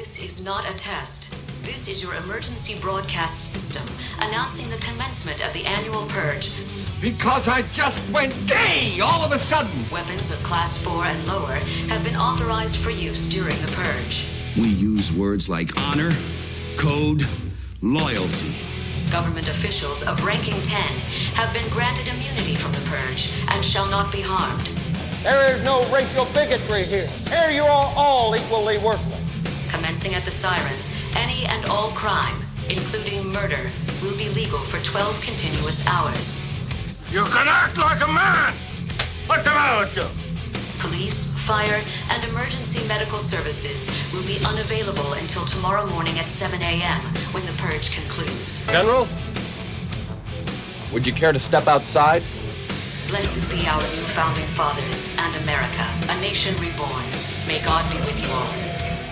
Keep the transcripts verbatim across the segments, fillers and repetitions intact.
This is not a test. This is your emergency broadcast system announcing the commencement of the annual purge. Because I just went gay all of a sudden. Weapons of class four and lower have been authorized for use during the purge. We use words like honor, code, loyalty. Government officials of ranking ten have been granted immunity from the purge and shall not be harmed. There is no racial bigotry here. Here you are all equally worthless. Commencing at the siren, any and all crime, including murder, will be legal for twelve continuous hours. You can act like a man. What's the matter with you? Police, fire, and emergency medical services will be unavailable until tomorrow morning at seven a.m. when the purge concludes. General, would you care to step outside? Blessed be our new founding fathers and America, a nation reborn. May God be with you all.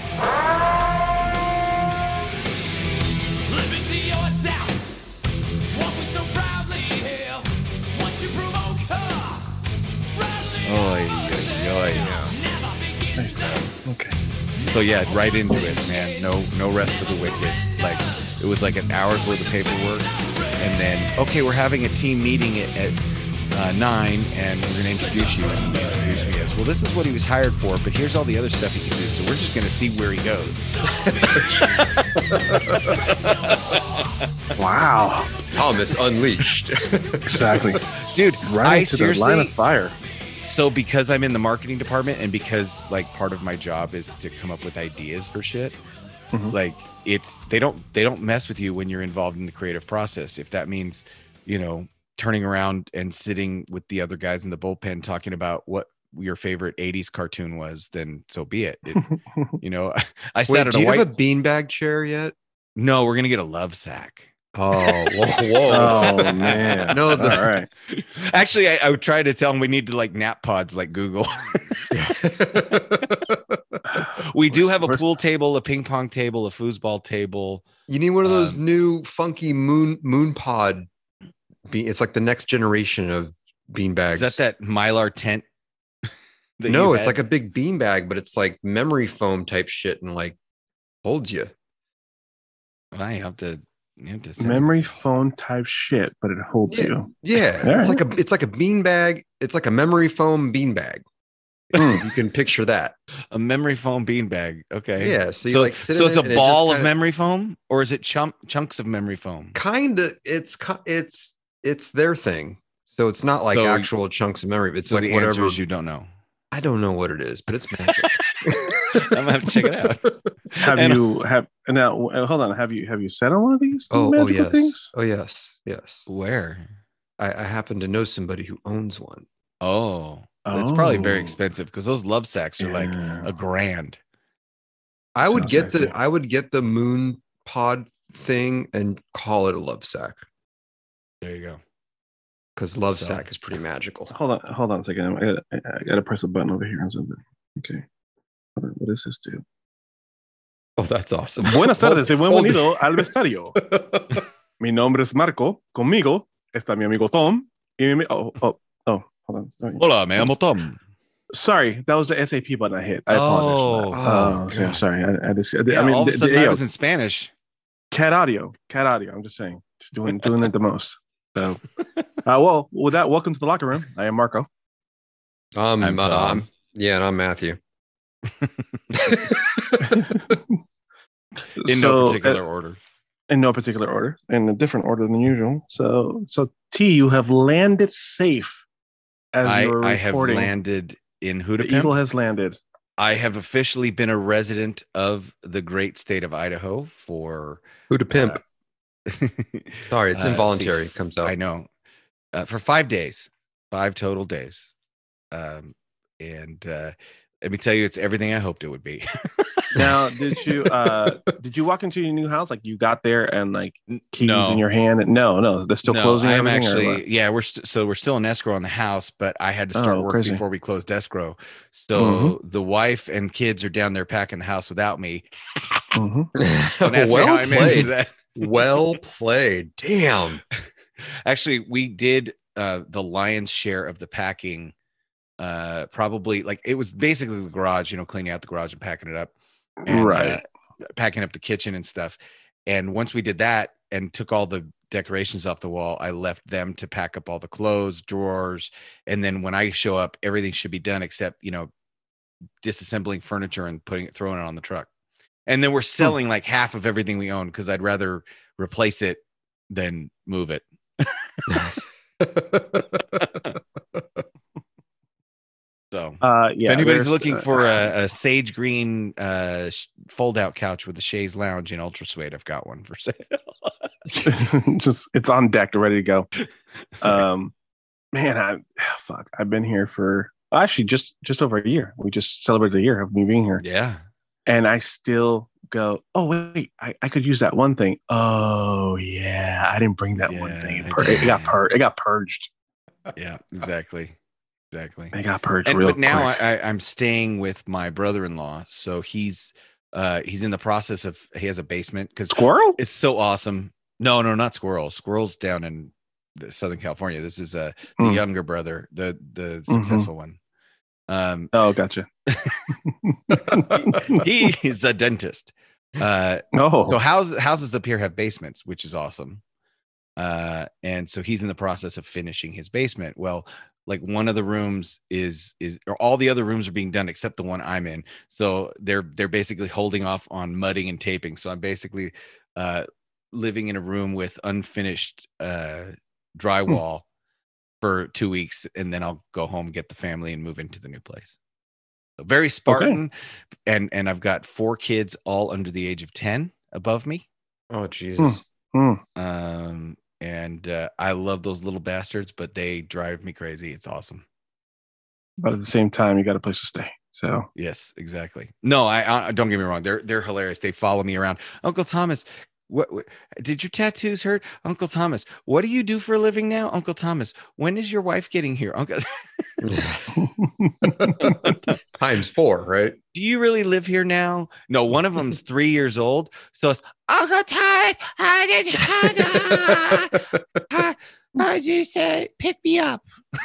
Liberty or doubt, what we so proudly hail. Once you provoke her, Oy, oy, oy. Nice. Okay. So yeah, right into it, man. No, no rest for the wicked. Like it was like an hour's worth of paperwork, and then okay, we're having a team meeting at, at uh, nine, and we're gonna introduce you. And he introduced me as well. This is what he was hired for, but here's all the other stuff he can do. So we're just gonna see where he goes. Wow. Thomas Unleashed. Exactly. Dude, right I into the line of fire. So because I'm in the marketing department and because like part of my job is to come up with ideas for shit, mm-hmm. like it's they don't they don't mess with you when you're involved in the creative process. If that means, you know, turning around and sitting with the other guys in the bullpen talking about what your favorite eighties cartoon was, then so be it. it you know, I sat Wait, at do a you white have a beanbag chair yet? No, we're gonna get a love sack. Oh, whoa, whoa. Oh man. No, the, all right. Actually, I, I would try to tell them we need to like nap pods like Google. We do have a pool table, a ping pong table, a foosball table. You need one of those um, new funky moon moon pod. Be- it's like the next generation of beanbags. Is that that Mylar tent? that No, you it's had? like a big beanbag, but it's like memory foam type shit and like holds you. I have to. You have to send Memory it. phone type shit, but it holds Yeah. you. Yeah, All it's right. like a it's like a beanbag. It's like a memory foam beanbag. Mm. You can picture that. A memory foam beanbag. Okay. Yeah, so you so, like sit so in it's it a and it ball just of kinda- memory foam, or is it chunk chunks of memory foam? Kind of. It's ki- it's it's their thing. So it's not like So- actual chunks of memory. It's So like the whatever. answer is you don't know. I don't know what it is, but it's magic. I'm gonna have to check it out. Have And- you have now? uh, Hold on. Have you have you sat on one of these oh, oh magical yes. things? Oh yes, yes. Where? I, I happen to know somebody who owns one. Oh, that's probably very Oh. expensive because those love sacks are like Yeah. a grand. I would Sounds get sexy. the I would get the moon pod thing and call it a love sack There you go. because love So- sack is pretty magical. Hold on. Hold on a second. I gotta, I gotta press a button over here or something. Okay. Hold on, what does this do? Oh, that's awesome. Buenas tardes y Hold- hold- bienvenido al vestuario. Mi nombre es Marco. Conmigo está mi amigo Tom. Y mi, oh, oh, oh, hold on. Sorry. Hola, me llamo Tom. Sorry, that was the S A P button I hit. I apologize. for that. Oh, Oh, so- God. sorry. I, I, just, I, Yeah, I mean, all of a the- sudden the- I yo, was in Spanish. cat audio, cat audio. I'm just saying, just doing doing it the most. So, uh, well, with that, welcome to the locker room. I am Marco. Um, I'm uh, Tom. I'm- yeah, and I'm Matthew. In So, no particular uh, order. in no particular order, in a different order than usual. So, so T, you have landed safe. As I, you were I have reporting. landed in The Hootapimp. eagle has landed. I have officially been a resident of the great state of Idaho for Who to pimp? uh, Sorry, it's uh, involuntary. see, It comes out. I know. Uh, for five days, five total days. Um, and uh, let me tell you, it's everything I hoped it would be. Now, did you uh did you walk into your new house? Like you got there and like keys No. in your hand? And, no, no, they're still No, closing. I am everything, or what? actually, yeah, we're st- so we're still in escrow on the house, but I had to start Oh, work crazy. before we closed escrow. So Mhm. the wife and kids are down there packing the house without me. Mhm. Don't ask me well how I managed played. that. Well played. Damn. Actually, we did uh, the lion's share of the packing. Uh, probably like it was basically the garage, you know, cleaning out the garage and packing it up. And, Right. uh, packing up the kitchen and stuff. And once we did that and took all the decorations off the wall, I left them to pack up all the clothes, drawers. And then when I show up, everything should be done except, you know, disassembling furniture and putting it, throwing it on the truck. And then we're selling hmm. like half of everything we own because I'd rather replace it than move it. So, uh, yeah, if anybody's looking uh, for a, a sage green uh, fold out couch with a chaise lounge in ultra suede, I've got one for sale. Just it's on deck, ready to go. Um, man, I fuck, I've been here for actually just just over a year. We just celebrated a year of me being here. Yeah, and I still go, oh wait, I, I could use that one thing. Oh yeah, I didn't bring that yeah, one thing. It, pur- it got pur- it got purged. Yeah, exactly. Exactly. I got purged and, real But now quick. I, I'm staying with my brother-in-law, so he's uh he's in the process of he has a basement because Squirrel. It's so awesome. No, no, not Squirrel. Squirrel's down in Southern California. This is uh the mm. younger brother, the the successful mm-hmm. one. Um. Oh, gotcha. he, he's a dentist. Uh. Oh. So houses houses up here have basements, which is awesome. Uh. And so he's in the process of finishing his basement. Well. Like one of the rooms is is or all the other rooms are being done except the one I'm in. So they're they're basically holding off on mudding and taping. So I'm basically uh, living in a room with unfinished uh, drywall hmm. for two weeks, and then I'll go home, get the family, and move into the new place. So very Spartan, okay. and and I've got four kids, all under the age of ten, above me. Oh Jesus. Hmm. Um. And uh, I love those little bastards, but they drive me crazy. It's awesome. But at the same time, you got a place to stay. So yes, exactly. No, I, I don't get me wrong. They're they're hilarious. They follow me around. Uncle Thomas, what, what did your tattoos hurt? Uncle Thomas, what do you do for a living now? Uncle Thomas, when is your wife getting here? Uncle times four, right? Do you really live here now? No, one of them's three years old. So it's Uncle Thomas, how did you how, how did you say pick me up?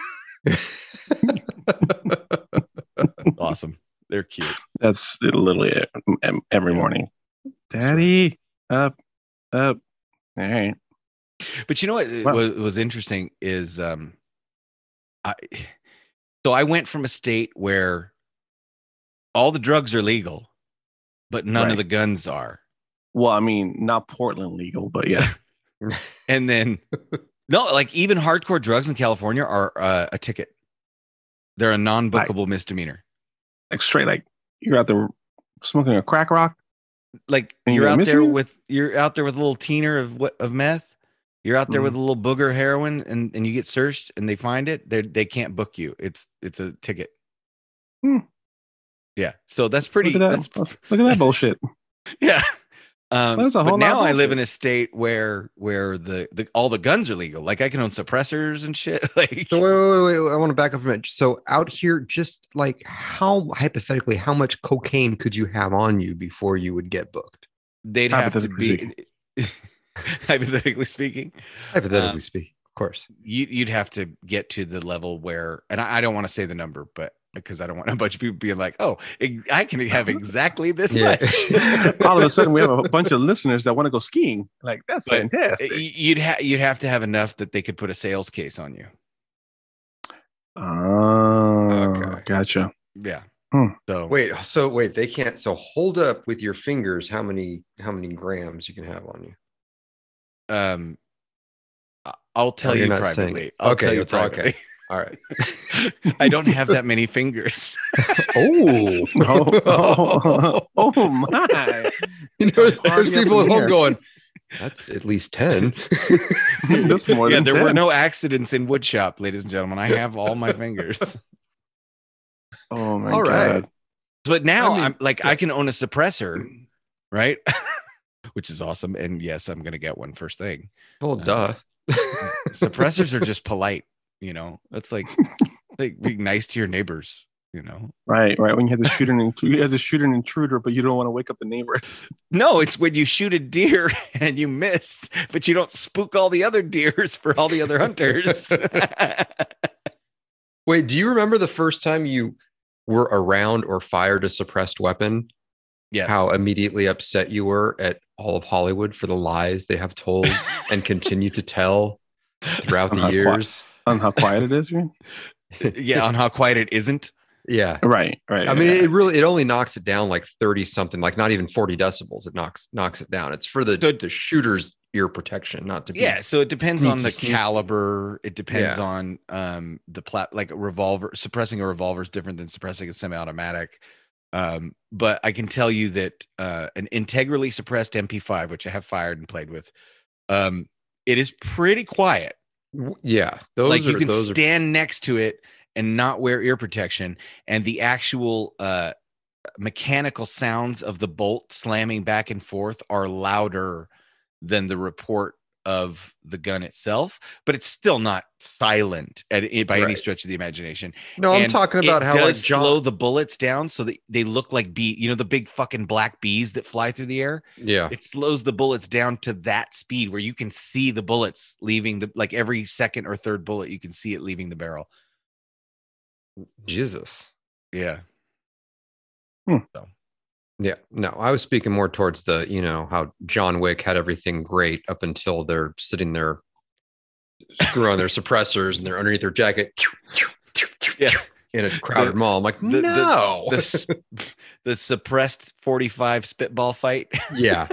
Awesome. They're cute. That's literally every morning. Daddy, up, up. All right. But you know what wow. was, was interesting is um I so I went from a state where all the drugs are legal, but none right. of the guns are. Well, I mean, not Portland legal, but yeah. And then no, like even hardcore drugs in California are uh, a ticket. They're a non-bookable like, misdemeanor. Like straight, like you're out there smoking a crack rock. Like you're out there with you're out there with a little teener of what of meth. You're out there mm. with a little booger heroin, and, and you get searched, and they find it. They they can't book you. It's it's a ticket. Mm. Yeah, so that's pretty. Look at that, that's, look at that bullshit. Yeah. Um, that's a whole but now lot I live in a state where where the, the all the guns are legal. Like I can own suppressors and shit. Like so wait, wait, wait, I want to back up a minute. So out here, just like how hypothetically, how much cocaine could you have on you before you would get booked? They'd have to be hypothetically speaking. Hypothetically um, speaking, of course. You, you'd have to get to the level where, and I, I don't want to say the number, but because I don't want a bunch of people being like, oh, ex- I can have exactly this Yeah. much. All of a sudden, we have a bunch of listeners that want to go skiing. Like, that's But fantastic. You'd, ha- you'd have to have enough that they could put a sales case on you. Oh, Okay. gotcha. Yeah. Hmm. So Wait, so wait, they can't. So hold up with your fingers how many how many grams you can have on you. um, I- I'll tell Oh, you're you not privately. saying- I'll okay, tell you okay, okay. privately. All right. I don't have that many fingers. Oh, Oh, oh, oh my. you know, there's, Party there's up people in at home here. going, that's at least ten. That's more Yeah, than there ten. were no accidents in woodshop, ladies and gentlemen. I have all my fingers. Oh my All right. God. But now I mean, I'm like, I can own a suppressor, right? Which is awesome. And yes, I'm gonna get one first thing. Well, Uh, duh. Suppressors are just polite, you know. That's like like being nice to your neighbors, you know. Right, right. When you have to shoot an int- you have to shoot an intruder, but you don't want to wake up the neighbor. No, it's when you shoot a deer and you miss, but you don't spook all the other deers for all the other hunters. Wait, do you remember the first time you were around or fired a suppressed weapon? Yes. how immediately upset you were at all of Hollywood for the lies they have told and continue to tell throughout On the how qui- years. On how quiet it is, you mean? yeah, on how quiet it isn't. Yeah. Right, right. I mean, yeah. it really it only knocks it down like thirty something, like not even forty decibels. It knocks knocks it down. It's for the, So- the shooter's ear protection, not to be Yeah, so it depends on sneaky, the sneaky. caliber. It depends Yeah. on um the plat like a revolver. Suppressing a revolver is different than suppressing a semi-automatic. Um, but I can tell you that uh an integrally suppressed M P five, which I have fired and played with, um, it is pretty quiet. W- Yeah. Those like are you can those are stand next to it and not wear ear protection, and the actual uh mechanical sounds of the bolt slamming back and forth are louder than the report of the gun itself, but it's still not silent at, by any Right. stretch of the imagination. No, I'm And talking about it how does like John slow the bullets down so that they look like bee, you know, the big fucking black bees that fly through the air. Yeah. It slows the bullets down to that speed where you can see the bullets leaving the, like every second or third bullet, you can see it leaving the barrel. Jesus. Yeah. Yeah, no, I was speaking more towards the, you know, how John Wick had everything great up until they're sitting there screwing on their suppressors and they're underneath their jacket Yeah. in a crowded The- mall. I'm like, The, the- no. the, s- the suppressed forty-five spitball fight. yeah.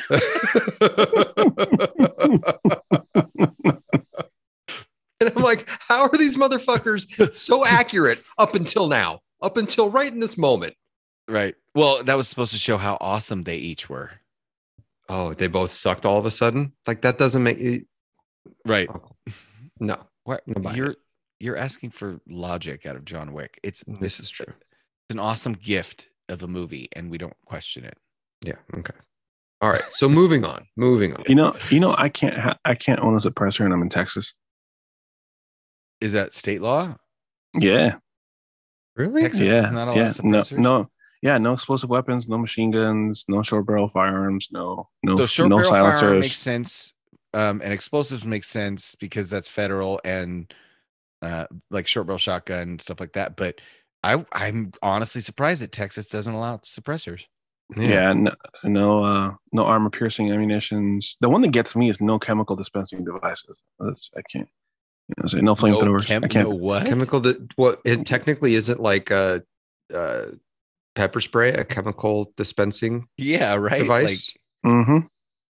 And I'm like, how are these motherfuckers so accurate up until now? Up until right in this moment. Right. Well, that was supposed to show how awesome they each were. Oh, they both sucked all of a sudden? Like that doesn't make it. Right. Oh, no. What I'm buying you're it. you're asking for logic out of John Wick. It's This is true. It's an awesome gift of a movie, and we don't question it. Yeah. Okay. All right. So moving on. Moving on. You know, you know, I can't, ha- I can't own a suppressor, and I'm in Texas. Is that state law? Yeah, Really? Texas yeah, does not allow yeah. No, suppressors? no, yeah, no explosive weapons, no machine guns, no short barrel firearms, no, no, So short no barrel firearm silencers. makes sense, um, and explosives make sense because that's federal and uh, like short barrel shotgun stuff like that. But I, I'm honestly surprised that Texas doesn't allow suppressors. Yeah, no, no, uh, no armor piercing ammunitions. The one that gets me is no chemical dispensing devices. That's I can't. You know, say no flamethrowers. chem- I can't. no what? Chemical that what it technically isn't like a, uh pepper spray, a chemical dispensing Yeah, right. device. Mm-hmm. Like,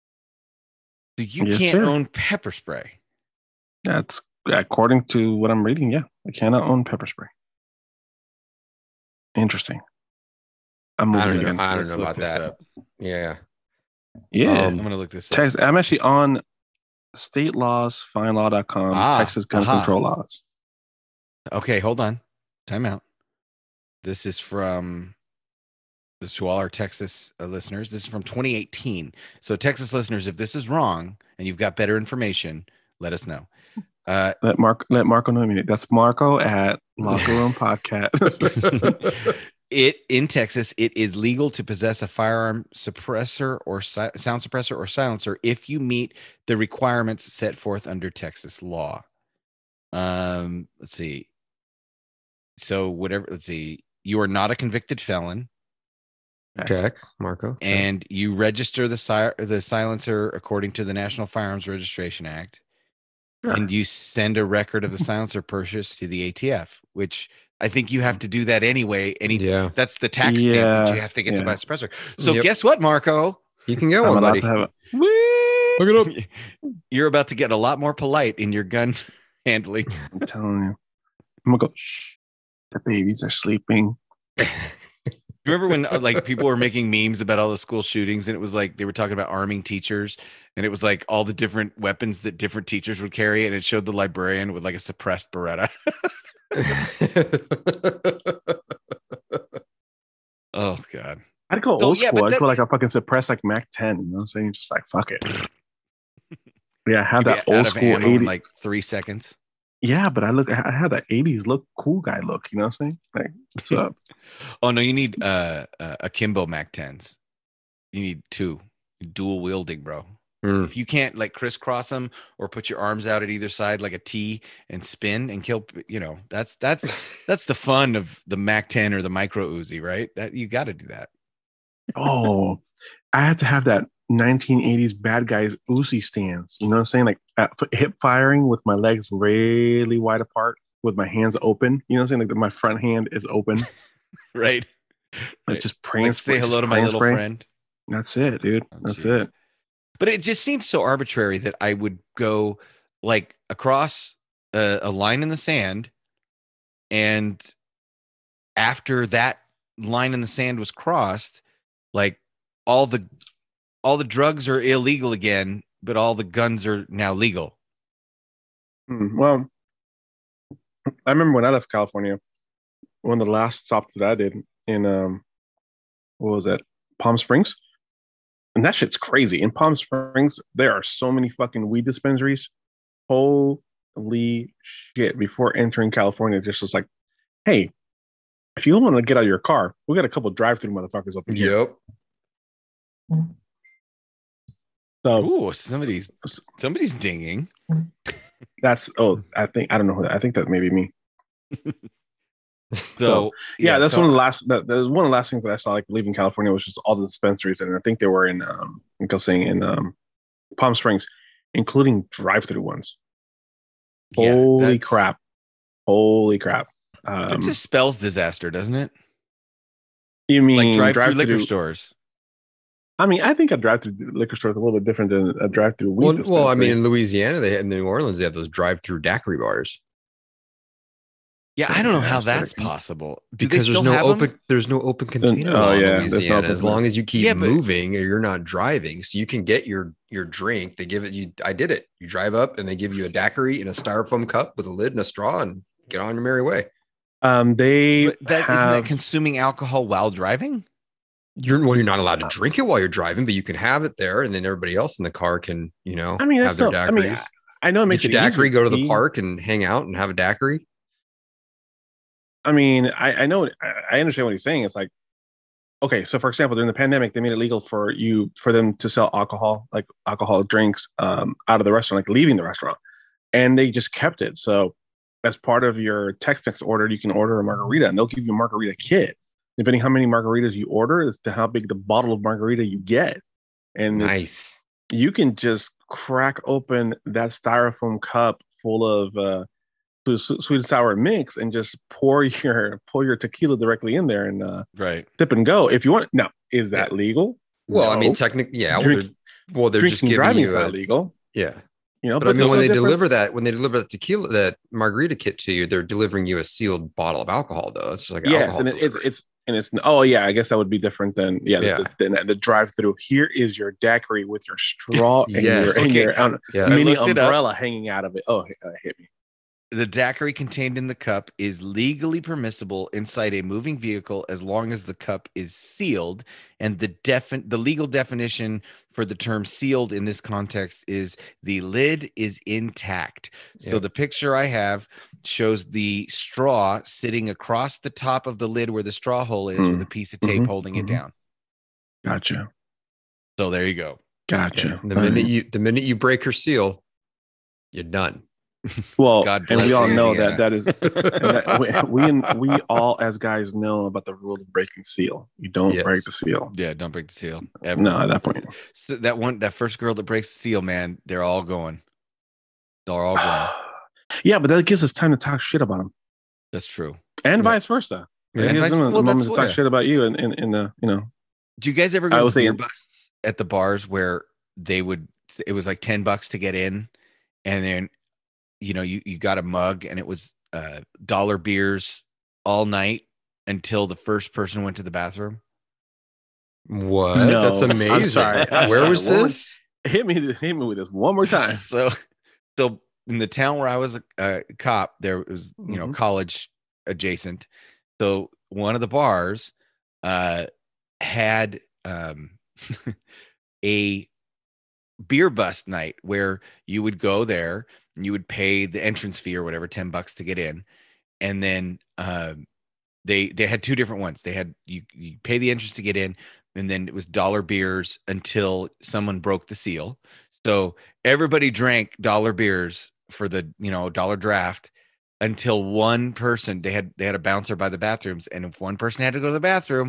so you Yes, can't sir. own pepper spray. That's according to what I'm reading. Yeah, I cannot own pepper spray. Interesting. I'm I moving don't know. again. I don't Let's know look about this that. up. Yeah. Yeah, Um, I'm gonna look this up. Tex- I'm actually on state laws, fine law dot com, Ah, Texas gun aha. control laws. Okay, hold on. Time out. This is from this to all our Texas uh, listeners. This is from twenty eighteen. So, Texas listeners, if this is wrong and you've got better information, let us know. Uh, Let Mark let Marco know. That's Marco at Locker Room Podcast. it in Texas, it is legal to possess a firearm suppressor or si- sound suppressor or silencer if you meet the requirements set forth under Texas law. Um, let's see. So, whatever. Let's see. You are not a convicted felon. Check, Marco. check. And you register the si- the silencer according to the National Firearms Registration Act, Sure. and you send a record of the silencer purchase to the A T F, which I think you have to do that anyway. Any yeah, that's the tax stamp that Yeah, you have to get to yeah. buy a suppressor. So Yep. guess what, Marco? you can get I'm one, allowed buddy. to have it. Look it up. You're about to get a lot more polite in your gun handling. I'm telling you. I'm gonna go. Shh. The babies are sleeping. Remember when uh, like people were making memes about all the school shootings, and it was like they were talking about arming teachers, and it was like all the different weapons that different teachers would carry, and it showed the librarian with like a suppressed Beretta. Oh God. I'd go So, old yeah, school. but I'd that- go like a fucking suppressed like Mac ten. You know what I'm saying? Just like fuck it. Yeah, I had You'd that be out old of school ammo in eighty. like three seconds. Yeah, but I look. I had that eighties look, cool guy look. You know what I'm saying? Like, what's up? Oh no, you need uh, uh akimbo Mac tens. You need two, dual wielding, bro. Mm. If you can't like crisscross them or put your arms out at either side like a T and spin and kill, you know, that's that's that's the fun of the Mac ten or the micro Uzi, right? That you got to do that. Oh, I had to have that nineteen eighties bad guys Uzi stance. You know what I'm saying? Like at, hip firing with my legs really wide apart, with my hands open. You know what I'm saying? Like my front hand is open. Right. Like Right. just praying. Like, say hello to my little spray. friend. That's it, dude. Oh, That's jeez. it. But it just seems so arbitrary that I would go like across a, a line in the sand, and after that line in the sand was crossed, like all the all the drugs are illegal again, but all the guns are now legal. Hmm, Well, I remember when I left California, one of the last stops that I did in um, what was that? Palm Springs. And that shit's crazy. In Palm Springs, there are so many fucking weed dispensaries. Holy shit. Before entering California, it just was like, hey, if you want to get out of your car, we got a couple drive-through motherfuckers up in here. Yep. So Ooh, somebody's somebody's dinging. that's oh, I think I don't know who that. I think that may be me. So yeah, that's so- one of the last. That, that was one of the last things that I saw, like leaving California, was just all the dispensaries, and I think they were in, um, I think I was saying in um, Palm Springs, including drive-through ones. Yeah, Holy that's- crap! Holy crap! That Um, just spells disaster, doesn't it? you mean Like drive-through liquor drive-through- stores. I mean, I think a drive-through liquor store is a little bit different than a drive-through weed Well, dispensary. well, I mean, in Louisiana, they had, in New Orleans, they have those drive-through daiquiri bars. Yeah, I don't know how Fantastic. that's possible. Do Because they there's still no have open, them? there's no open container oh, law in yeah, there's no Louisiana. open As long as you keep Yeah, but- moving, or you're not driving, so you can get your your drink. They give it you. I did it. You drive up, and they give you a daiquiri in a styrofoam cup with a lid and a straw, and get on your merry way. um, they But that isn't have that consuming alcohol while driving? You're well, you're not allowed to drink it while you're driving, but you can have it there, and then everybody else in the car can, you know, I mean, have that's their no, I daiquiris. mean, I, I know it makes Get the it daiquiri, easier go to the see. park, and hang out and have a daiquiri. I mean, I, I know, I, I understand what he's saying. It's like, okay, so for example, during the pandemic, they made it legal for you, for them to sell alcohol, like alcoholic drinks, um, out of the restaurant, like leaving the restaurant, and they just kept it. So, as part of your Tex-Mex order, you can order a margarita, and they'll give you a margarita kit, depending how many margaritas you order, as to how big the bottle of margarita you get, and it's- Nice. you can just crack open that styrofoam cup full of uh, sweet sweet and sour mix and just pour your pour your tequila directly in there and uh, Right. sip and go if you want. Now, is that legal? Well, I mean, No. technically, yeah. well, Drink- they're, well, they're just drinking giving driving is you a, not legal. yeah. You know, But, I mean, it's when no they different- deliver that, when they deliver that tequila, that margarita kit to you, they're delivering you a sealed bottle of alcohol, though. It's just like yes, alcohol and it, it's delivery. it's and it's oh yeah, I guess that would be different than yeah, Yeah. The, the, the drive through. Here is your daiquiri with your straw and Yes. your, and Okay. your um, Yeah. I mini looked it up. umbrella hanging out of it. Oh, uh, hit me. The daiquiri contained in the cup is legally permissible inside a moving vehicle as long as the cup is sealed. And the defin- the legal definition for the term sealed in this context is the lid is intact. So Yep. the picture I have shows the straw sitting across the top of the lid where the straw hole is, with Mm. a piece of tape Mhm. holding it Mhm. down. Gotcha, So there you go. gotcha. The minute you the minute you break your seal, you're done. Well, God and we bless all know Louisiana. that that is that we, we we all as guys know about the rule of breaking seal. You don't Yes. break the seal. Yeah, don't break the seal. Ever. No, at that point. So that one, that first girl that breaks the seal, man, they're all going. They're all going. Yeah, but that gives us time to talk shit about them, That's true. and Yeah. vice versa. Yeah, It and gives vice- them a well, moment that's to what- talk yeah. shit about you, and in, in, in the you know. Do you guys ever I go was to beer saying- busts at the bars where they would? It was like ten bucks to get in, and then you know you you got a mug, and it was uh, dollar beers all night until the first person went to the bathroom. What? No, That's I'm amazing. sorry. I'm Where sorry. was What was- this? Hit me, hit me with this one more time. So, so in the town where I was a, a cop, there was you know Mhm. college adjacent. So one of the bars uh, had um, a beer bust night where you would go there and you would pay the entrance fee or whatever, ten bucks to get in, and then um, they they had two different ones. They had you you pay the entrance to get in, and then it was dollar beers until someone broke the seal. So everybody drank dollar beers for the you know dollar draft until one person they had they had a bouncer by the bathrooms, and if one person had to go to the bathroom,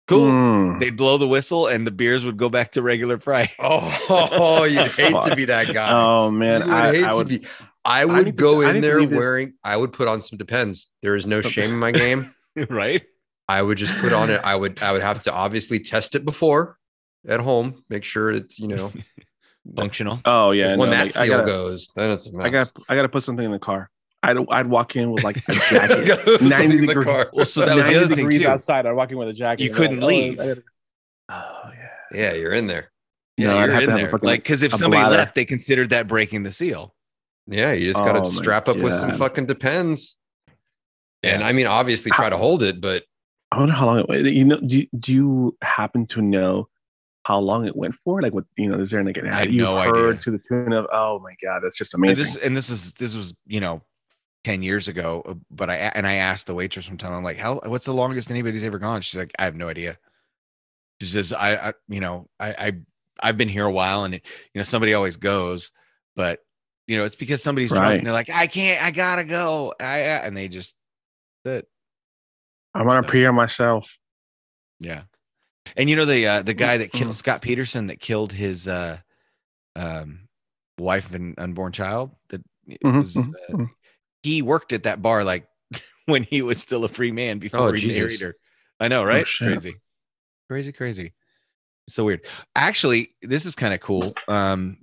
Cool. Mm. They'd blow the whistle and the beers would go back to regular price. Oh, you'd hate to be that guy. Oh man, You would I, hate I to would. be. I need would to- go I in need to there leave this- wearing. I would put on some Depends. There is no shame in my game. Right? I would just put on it. I would. I would have to obviously test it before at home. Make sure it's you know Functional. Oh yeah, if when no, that like, I seal gotta, goes, then it's a mess. I got I got to put something in the car. I'd I'd walk in with like a You jacket, gotta put ninety something in the degrees. car. Well, so that was the ninety other thing degrees too. outside. I'd walk in with a jacket. You and they're couldn't like, leave. Oh, I gotta- oh yeah. Yeah, you're in there. Yeah, No, I'd you're have in to have a there. fucking- Like, because if a somebody bladder. left, they considered that breaking the seal. Yeah, you just got to Oh, my strap up with some God. fucking Depends. And Yeah. I mean, obviously, try to hold it, but I wonder how long it went. You know, do you, do you happen to know how long it went for? Like, what you know? Is there like an I have you've no heard idea. to the tune of? Oh my god, that's just And amazing. this, and this was this was you know ten years ago. uh, But I and I asked the waitress one time. I'm like, how? What's the longest anybody's ever gone? She's like, I have no idea. She says, I, I you know, I, I I've been here a while, and it, you know, somebody always goes, but you know, it's because somebody's drunk, Right. and they're like, I can't, I gotta go, I, I and they just that. I want to pee on myself. Yeah. And you know the uh, the guy that Mm-hmm. killed Scott Peterson that killed his uh, um, wife and unborn child. That it Mhm, was mhm, uh, mhm. he worked at that bar like when he was still a free man before Oh, he Jesus. married her. I know, right? shit. Crazy, crazy, crazy. So weird. Actually, this is kind of cool. Um,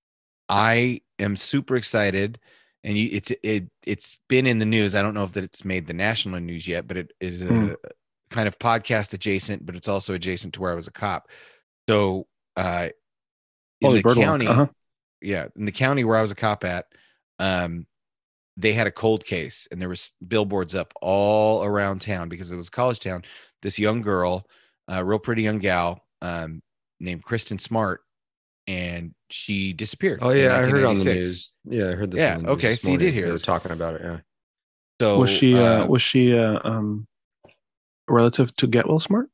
I am super excited, and you, it's it it's been in the news. I don't know if that it's made the national news yet, but it is a Mm. kind of podcast adjacent, but it's also adjacent to where I was a cop. So, uh, in Holy the bird one. county, Uh-huh. yeah, in the county where I was a cop at, um, they had a cold case, and there was billboards up all around town because it was college town. This young girl, a real pretty young gal, um, named Kristen Smart, and she disappeared. oh in yeah, I heard on the nineteen ninety-six. news. Yeah, I heard this. Yeah, on the news okay, this so you did morning. hear They were this. talking about it. Yeah. So Was she? Uh, uh, was she? Uh, um, relative to Get Well Smart?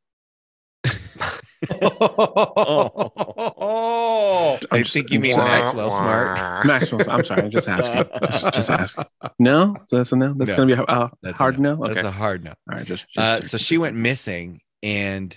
oh, I I'm think s- you I'm mean sorry. Maxwell Smart. Maxwell. I'm sorry. Just asking. Just, just asking. No, so that's a no. That's No. gonna be a uh, That's a hard no. That's Okay. a hard no. All right. Just. just Uh, so she went missing, and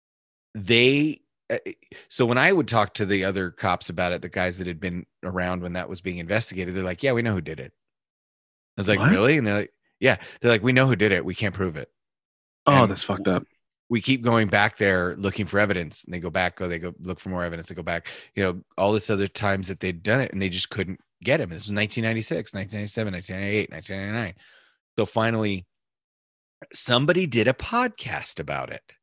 they. uh, So when I would talk to the other cops about it, the guys that had been around when that was being investigated, they're like, "Yeah, we know who did it." I was like, What? "Really?" And they're like, "Yeah." They're like, "We know who did it. We can't prove it." Oh, and- that's fucked up. We keep going back there looking for evidence, and they go back, go, they go look for more evidence, they go back, you know, all this other times that they'd done it, and they just couldn't get him. This was nineteen ninety-six, nineteen ninety-seven, nineteen ninety-eight, nineteen ninety-nine. So finally, somebody did a podcast about it.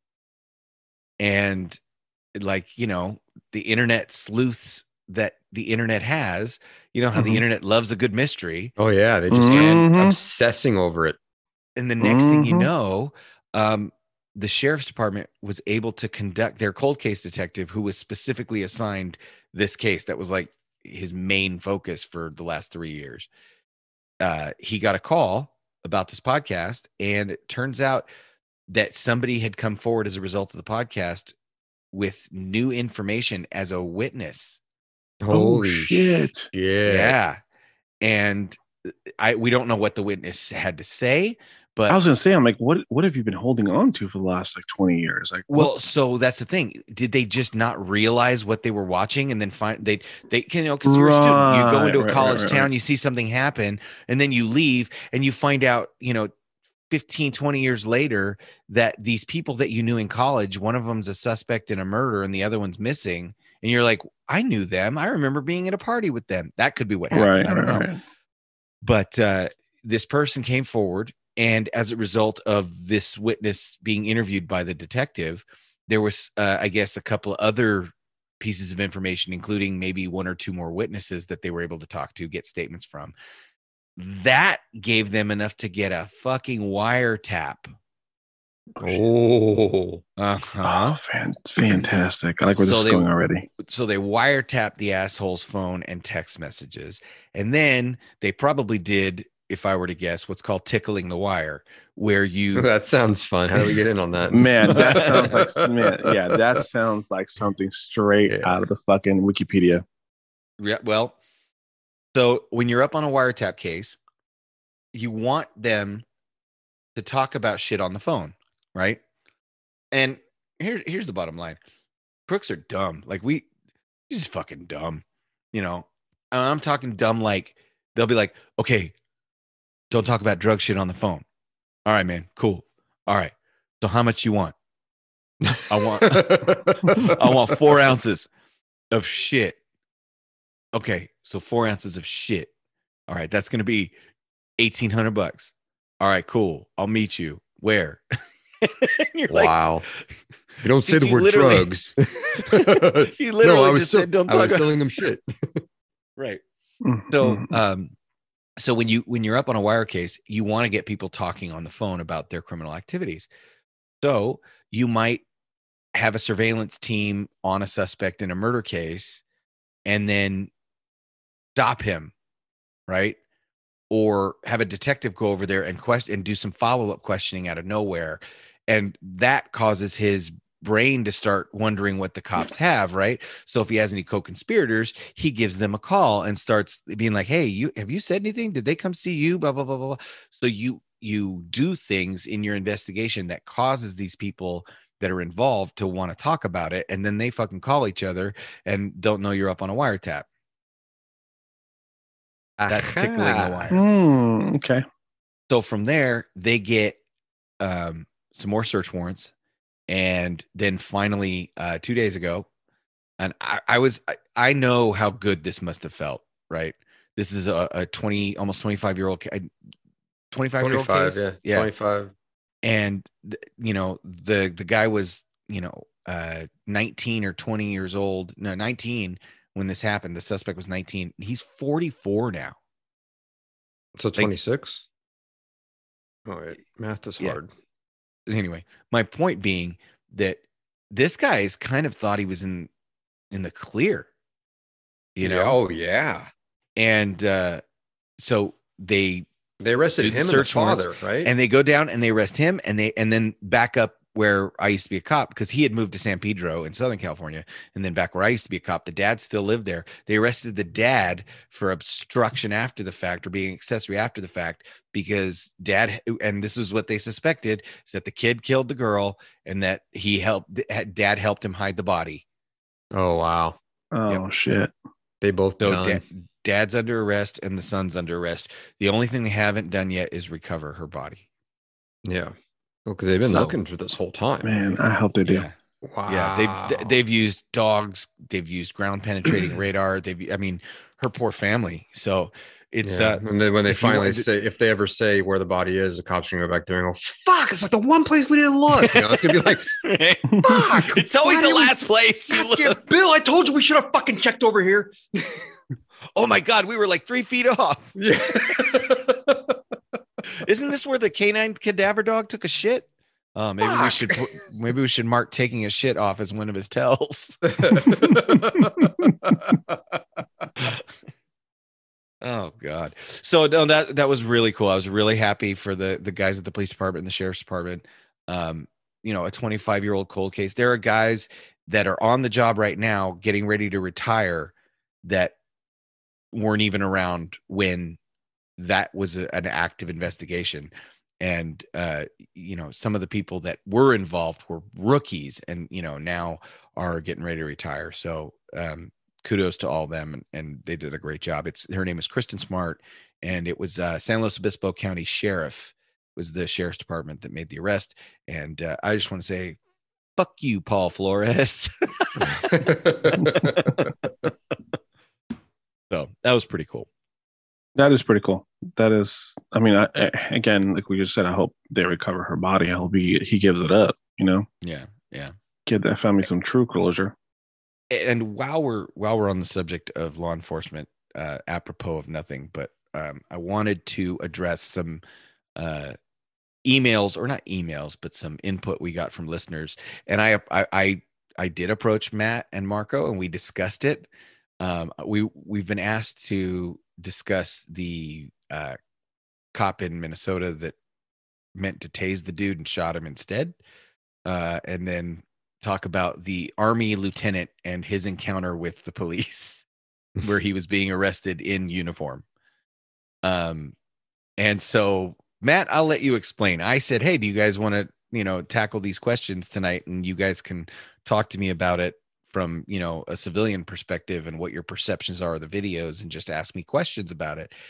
And like, you know, the internet sleuths that the internet has, you know, how the Mhm. internet loves a good mystery. Oh yeah, they just Mhm. get obsessing over it. And the next thing you Mhm. know, um, the sheriff's department was able to conduct their cold case detective, who was specifically assigned this case that was like his main focus for the last three years. Uh, he got a call about this podcast, and it turns out that somebody had come forward as a result of the podcast with new information as a witness. Holy shit. Yeah. Yeah. And I we don't know what the witness had to say, but I was gonna say, I'm like, what? What have you been holding on to for the last like twenty years? Like, what- well, so that's the thing. Did they just not realize what they were watching, and then find they they can, you know, because you're a student, you go Right, into a right, college right, right, town, right. you see something happen, and then you leave, and you find out, you know, fifteen, twenty years later that these people that you knew in college, one of them's a suspect in a murder and the other one's missing, and you're like, I knew them. I remember being at a party with them. That could be what happened. right, I don't right, know. right. But uh, this person came forward, and as a result of this witness being interviewed by the detective, there was, uh, I guess, a couple of other pieces of information, including maybe one or two more witnesses that they were able to talk to, get statements from. That gave them enough to get a fucking wiretap. Oh. Uh-huh. Oh, fan- fantastic! I like where So this is they- going already. So they wiretapped the asshole's phone and text messages. And then they probably did, if I were to guess, what's called tickling the wire, where you That sounds fun. How do we get in on that? Man, that sounds like man. Yeah, that sounds like something straight Yeah. out of the fucking Wikipedia. Yeah, well, so when you're up on a wiretap case, you want them to talk about shit on the phone, right? And here, here's the bottom line. Crooks are dumb. Like we just fucking dumb. You know, I'm talking dumb. Like they'll be like, okay, don't talk about drug shit on the phone. All right, man. Cool. All right. So how much you want? I want, I want four ounces of shit. Okay. So four ounces of shit. All right. That's going to be eighteen hundred bucks. All right, cool. I'll meet you. Where? You're wow. Like, you don't say the word drugs. He literally no, I was just so, said, don't I talk was about selling them shit. Right. So, um, so when you when you're up on a wire case, you want to get people talking on the phone about their criminal activities. So you might have a surveillance team on a suspect in a murder case, and then stop him, right? Or have a detective go over there and question and do some follow-up questioning out of nowhere, and that causes his brain to start wondering what the cops have, right? So if he has any co-conspirators, he gives them a call and starts being like, hey, you have you said anything? Did they come see you? Blah, blah, blah, blah, blah. So you you do things in your investigation that causes these people that are involved to want to talk about it, and then they fucking call each other and don't know you're up on a wiretap. That's tickling the wire. Mm, okay. So from there, they get um, some more search warrants. And then finally, uh, two days ago, and I, I was, I, I know how good this must have felt, right? This is a, a twenty, almost twenty-five year old, twenty-five year old case. yeah, yeah, twenty-five. And you know, the the guy was, you know, uh, nineteen or twenty years old. No, nineteen when this happened. The suspect was nineteen. He's forty-four now. So twenty-six. Like, oh, wait, math is yeah. hard. Anyway, my point being that this guy's kind of thought he was in in the clear, you know. Yeah, oh yeah. And uh so they they arrested him and the father, right? And they go down and they arrest him, and they and then back up where I used to be a cop, because he had moved to San Pedro in Southern California, and then back where I used to be a cop, the dad still lived there. They arrested the dad for obstruction after the fact, or being accessory after the fact, because dad, and this is what they suspected, is that the kid killed the girl and that he helped, dad helped him hide the body. Oh, wow. Oh, yep. Shit. They both so done. Dad, dad's under arrest and the son's under arrest. The only thing they haven't done yet is recover her body. Yeah. Because they've been so, looking for this whole time. Man, I hope they do. Yeah. Wow. Yeah, they've they've used dogs, they've used ground penetrating radar. They've, I mean, her poor family. So it's yeah. uh, and then when they finally to, say, if they ever say where the body is, the cops are gonna go back there and go, "Fuck! It's like the one place we didn't look." You know, it's gonna be like, "Fuck! It's always the we, last place you look." Bill, I told you we should have fucking checked over here. Oh my god, we were like three feet off. Yeah. Isn't this where the canine cadaver dog took a shit? Oh, maybe Fuck. we should put, maybe we should mark taking a shit off as one of his tells. Oh god. So no, that that was really cool. I was really happy for the the guys at the police department and the sheriff's department. Um, you know, a twenty-five year old cold case. There are guys that are on the job right now getting ready to retire that weren't even around when that was a, an active investigation. And, uh, you know, some of the people that were involved were rookies and, you know, now are getting ready to retire. So um, kudos to all of them. And, and they did a great job. It's her name is Kristen Smart, and it was uh, San Luis Obispo County Sheriff was the sheriff's department that made the arrest. And uh, I just want to say, fuck you, Paul Flores. So that was pretty cool. That is pretty cool. That is, I mean, I, I, again, like we just said, I hope they recover her body. I hope he, he gives it up, you know? Yeah. Yeah. Give that family some true closure. And while we're, while we're on the subject of law enforcement, uh, apropos of nothing, but um, I wanted to address some uh, emails, or not emails, but some input we got from listeners. And I, I, I, I did approach Matt and Marco, and we discussed it. Um, we, we've been asked to discuss the uh, cop in Minnesota that meant to tase the dude and shot him instead. Uh, and then talk about the Army lieutenant and his encounter with the police where he was being arrested in uniform. Um, and so Matt, I'll let you explain. I said, hey, do you guys want to you know, tackle these questions tonight, and you guys can talk to me about it from, you know, a civilian perspective and what your perceptions are of the videos, and just ask me questions about it.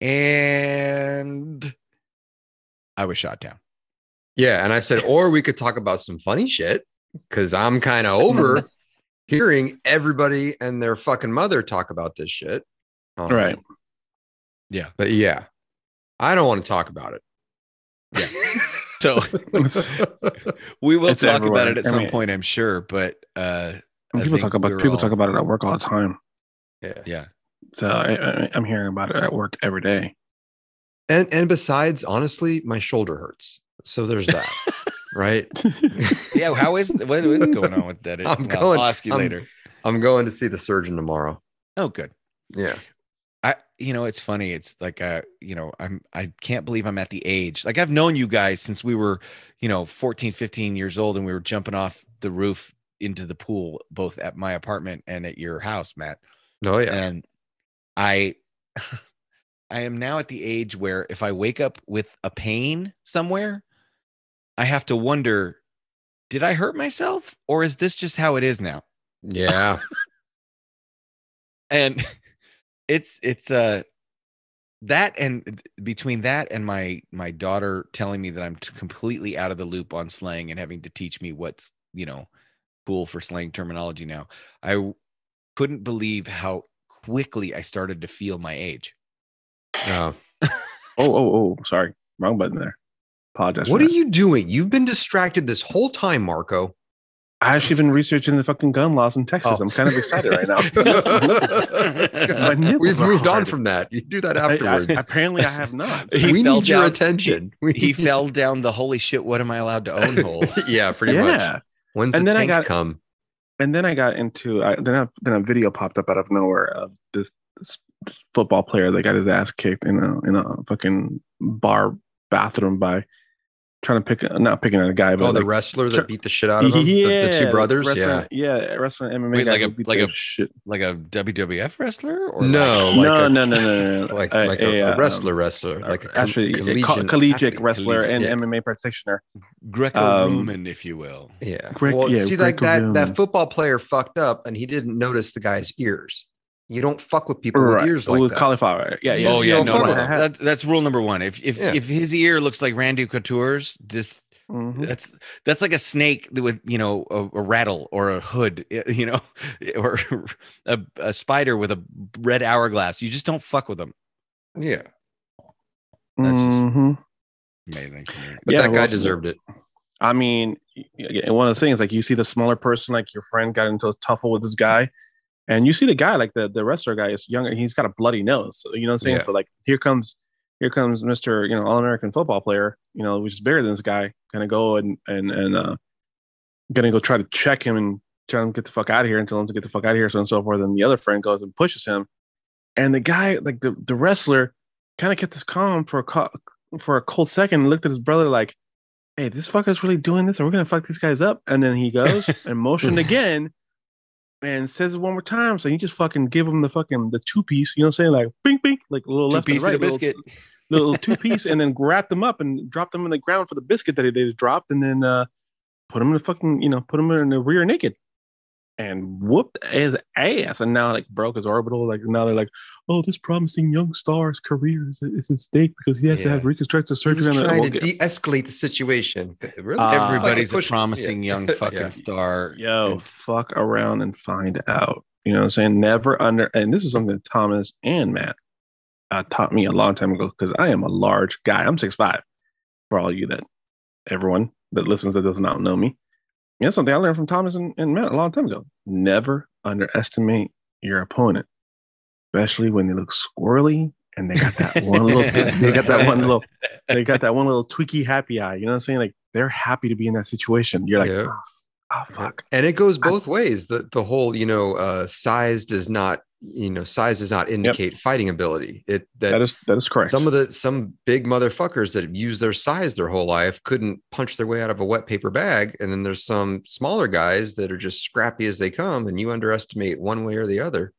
And I was shot down. Yeah, and I said, or we could talk about some funny shit, because I'm kind of over hearing everybody and their fucking mother talk about this shit. Um, Right. Yeah. But yeah, I don't want to talk about it. Yeah. So we will It's talk everywhere. about it at I some mean- point, I'm sure. But uh, And I people think talk about we're people all- talk about it at work all the time. Yeah. Yeah. So I, I, I'm hearing about it at work every day. And and besides, honestly, my shoulder hurts. So there's that. Right. Yeah. How is what is going on with that? I'm Well, going. I'll ask you I'm- later. I'm going to see the surgeon tomorrow. Oh, good. Yeah. I, you know, it's funny. It's like, uh, you know, I'm, I can't believe I'm at the age, like I've known you guys since we were, you know, fourteen, fifteen years old, and we were jumping off the roof into the pool, both at my apartment and at your house, Matt. Oh yeah. And I, I am now at the age where if I wake up with a pain somewhere, I have to wonder, did I hurt myself, or is this just how it is now? Yeah. And it's it's uh that, and between that and my my daughter telling me that I'm t- completely out of the loop on slang and having to teach me what's, you know, cool for slang terminology now, I w- couldn't believe how quickly I started to feel my age. Oh. Oh, oh, oh, sorry. Wrong button there. Apologize. What for are that. you doing? You've been distracted this whole time, Marco. I actually been researching the fucking gun laws in Texas. Oh. I'm kind of excited right now. My nipples We've are moved on hard. from that. You do that I- I- afterwards. apparently, I have not. He we fell need your down- attention. We He need- fell down the holy shit, what am I allowed to own hole. Yeah, pretty Yeah. much. When's And the then I tank got- come? And then I got into I, then a, then a video popped up out of nowhere of this, this, this football player that got his ass kicked in a in a fucking bar bathroom by trying to pick not picking at a guy, but Oh, the like, wrestler tr- that beat the shit out of him? The- the, two brothers? wrestling, Yeah. yeah, wrestling M M A Wait, guy like who a- beat like the a- shit. Like a W W F wrestler, or No, like- like no, a, no, no, no, no, like a, like a, a uh, wrestler, wrestler, like a col- actually a collegiate, co- collegiate athlete. wrestler and Yeah. M M A practitioner. Greco-Roman, if you will. Yeah. Greg- well, yeah, see, like that Greco-Roman. that football player fucked up, and he didn't notice the guy's ears. You don't fuck with people Right, with ears like with that. cauliflower. Yeah, yeah. Oh You yeah, don't no, fuck no, with no. him. That's that's rule number one. If if Yeah. if his ear looks like Randy Couture's, just Mhm. that's that's like a snake with, you know, a, a rattle or a hood, you know, or a, a spider with a red hourglass. You just don't fuck with them. Yeah, That's just Mhm. amazing to me. but Yeah, that guy well, deserved it. I mean, y- y- one of the things, like you see the smaller person, like your friend got into a tuffle with this guy, and you see the guy, like the, the wrestler guy is younger. He's got a bloody nose. So, you know what I'm saying? Yeah. So like, here comes, here comes Mister, you know, All-American football player, you know, which is bigger than this guy, gonna go and, and, and, uh, gonna go try to check him and tell him to get the fuck out of here and tell him to get the fuck out of here, so on and so forth. And the other friend goes and pushes him. And the guy, like the, the wrestler, kind of kept this calm for a co- for a cold second and looked at his brother like, hey, this fucker's really doing this, and we're gonna fuck these guys up. And then he goes and motioned again and says it one more time. So you just fucking give him the fucking the two piece, you know what I'm saying? Like bing bing, like a little Two left and piece right, of a biscuit. little, little two piece, and then wrapped them up and dropped them in the ground for the biscuit that they just dropped, and then uh put him in the fucking, you know, put him in the rear naked. And whooped his ass, and now like broke his orbital. Like now they're like, "Oh, this promising young star's career is, is at stake because he has to Yeah. have reconstructive He surgery." was on the- trying we'll to get- de-escalate the situation. Really? Uh, Everybody's a Push- promising yeah. young fucking Yeah. star. Yo, And fuck around and find out. You know what I'm saying? Never under, and this is something that Thomas and Matt uh, taught me a long time ago because I am a large guy. I'm six five. For all you that, everyone that listens that does not know me. Yeah, that's something I learned from Thomas and, and Matt a long time ago. Never underestimate your opponent, especially when they look squirrely and they got that one little, they got that one little, they got that one little tweaky happy eye. You know what I'm saying? Like they're happy to be in that situation. You're like, Yeah. oh, oh fuck. And it goes both ways. The the whole, you know, uh, size does not, you know, size does not indicate fighting ability. It that, That is that is correct. some of the some big motherfuckers that have used their size their whole life couldn't punch their way out of a wet paper bag, and then there's some smaller guys that are just scrappy as they come, and you underestimate one way or the other.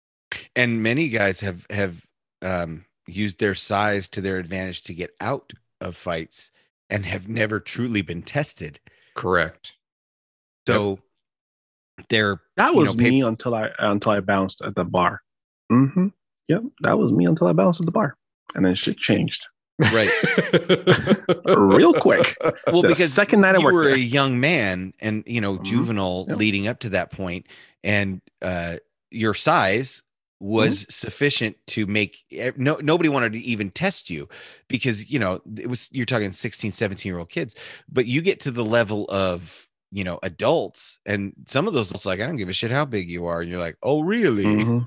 and many guys have have um, used their size to their advantage to get out of fights and have never truly been tested. Correct. So they're That you was know, pap- me until I until I bounced at the bar. Mm-hmm. Yep, that was me until I bounced at the bar, and then shit changed right. real quick. Well, The because second night I you worked were there. a young man and you know Mhm. juvenile Yep. leading up to that point, and uh, your size was Mm-hmm. sufficient to make no nobody wanted to even test you because you know it was you're talking sixteen, seventeen year old kids, but you get to the level of you know adults, and some of those it's like I don't give a shit how big you are, and you're like, oh really? Mhm.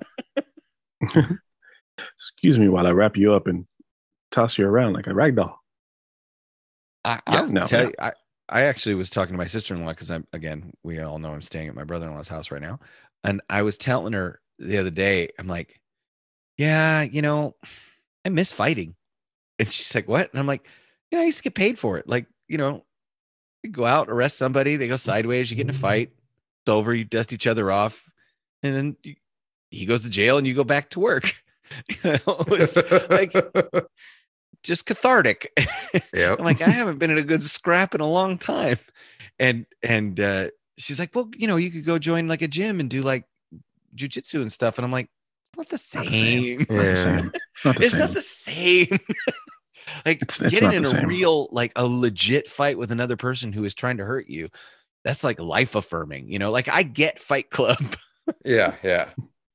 Excuse me while I wrap you up and toss you around like a rag doll. I, Yeah, I'll no, tell yeah. you, I, I actually was talking to my sister-in-law because I'm again, we all know I'm staying at my brother-in-law's house right now. And I was telling her the other day, I'm like, yeah, you know, I miss fighting. And she's like, what? And I'm like, you know, I used to get paid for it. Like, you know, you go out, arrest somebody, they go sideways, you get in a fight, it's over, you dust each other off, and then you, he goes to jail and you go back to work. You know, it was like just cathartic. Yep. I'm like, I haven't been in a good scrap in a long time. And and uh, she's like, well, you know, you could go join like a gym and do like jujitsu and stuff. And I'm like, it's not the same. It's not the same. It's not the It's same. not the same. Like It's- it's getting not in the a same. real, like a legit fight with another person who is trying to hurt you. That's like life affirming, you know, like I get Fight Club. Yeah, yeah.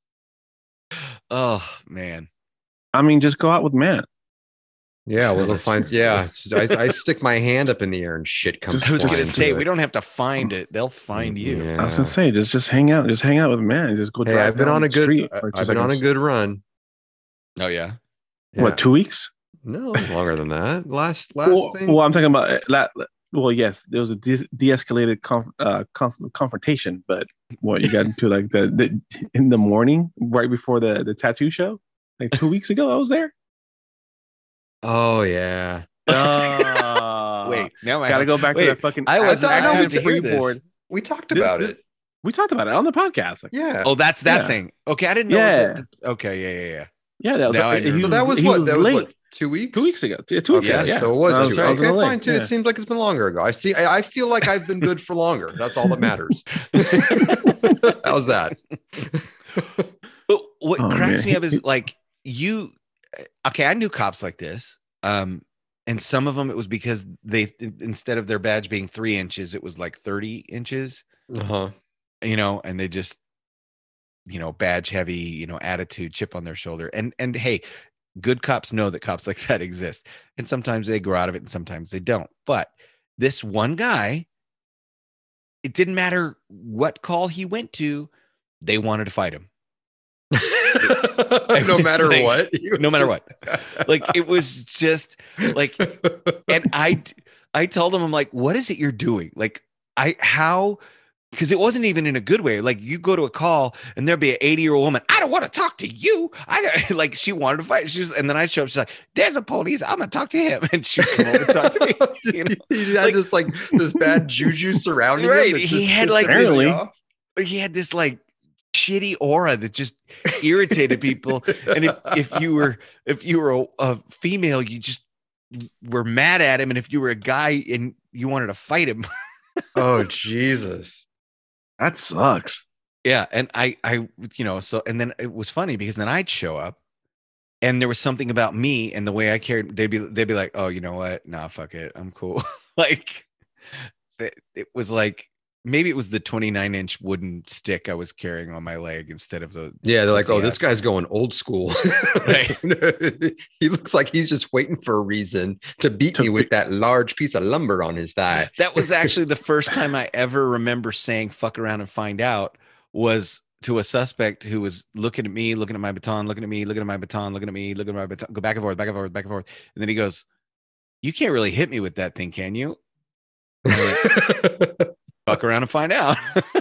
Oh man. I mean, just go out with Matt. Yeah, So little that's finds. true. Yeah, it's- I, I stick my hand up in the air and shit comes. Just- I was flying gonna Just- say to we it. don't have to find it; they'll find you. Yeah. I was gonna say, just just hang out, just hang out with Matt, and just go. Hey, drive I've been down on a the good. street I- for two I've been on a seconds. good run. Oh yeah. Yeah. What, two weeks? No, longer than that. Last last Well, thing. well, I'm talking about. uh, La, well, yes, there was a de- de-escalated conf- uh, con- confrontation, but what you got into like the, the in the morning, right before the the tattoo show, like two weeks ago, I was there. Oh yeah. Uh, Wait, now I gotta have- go back wait, to that fucking. I was I thought- active no, to hear this. springboard. We talked This- about this- it. We talked about it on the podcast. Like, Yeah. Oh, that's that Yeah. thing. Okay, I didn't know. Yeah. It was a- okay, yeah, yeah, yeah. yeah, that was. Now I he know. so that was he what? That was late. what? Two weeks. Two weeks ago. Yeah, two weeks Okay, ago. Yeah. so it was I two. was- I was Okay, in L A, fine too. yeah. It seems like it's been longer ago. I see. I, I feel like I've been good for longer. That's all that matters. How's that? But what Oh, cracks man. me up is like you. Okay, I knew cops like this, um, and some of them it was because they instead of their badge being three inches, it was like thirty inches. Uh-huh. You know, and they just, you know, badge heavy, you know, attitude, chip on their shoulder, and and hey, good cops know that cops like that exist, and sometimes they grow out of it, and sometimes they don't. But this one guy, it didn't matter what call he went to, they wanted to fight him. no was matter like- what. He was no matter just- what. Like it was just like, and I, I told him, I'm like, what is it you're doing? Like I, how, because it wasn't even in a good way. Like you go to a call and there'd be an eighty year old woman. I don't want to talk to you. I like, she wanted to fight. She was, and then I show up. She's like, there's a police. I'm going to talk to him. And she would come over and talk to me. You know? He had Like- this like this bad juju surrounding Right, him. that he just had, pissed like, everybody this- off. He had this like shitty aura that just irritated people. And if, if you were, if you were a, a female, you just were mad at him. And if you were a guy and you wanted to fight him, Oh Jesus. That sucks. yeah. And I, I, you know, so, and then it was funny because then I'd show up and there was something about me and the way I carried, they'd be, they'd be like, oh, you know what? Nah, fuck it. I'm cool. Like it, it was like, maybe it was the twenty-nine inch wooden stick I was carrying on my leg instead of the, Yeah, they're like, oh, this Yes. guy's going old school. Right. He looks like he's just waiting for a reason to beat To me with be- that large piece of lumber on his thigh. that was actually the first time I ever remember saying fuck around and find out was to a suspect who was looking at me, looking at my baton, looking at me, looking at my baton, looking at me, looking at my baton, go back and forth, back and forth, back and forth. And then he goes, you can't really hit me with that thing, can you? And I went, fuck around and find out.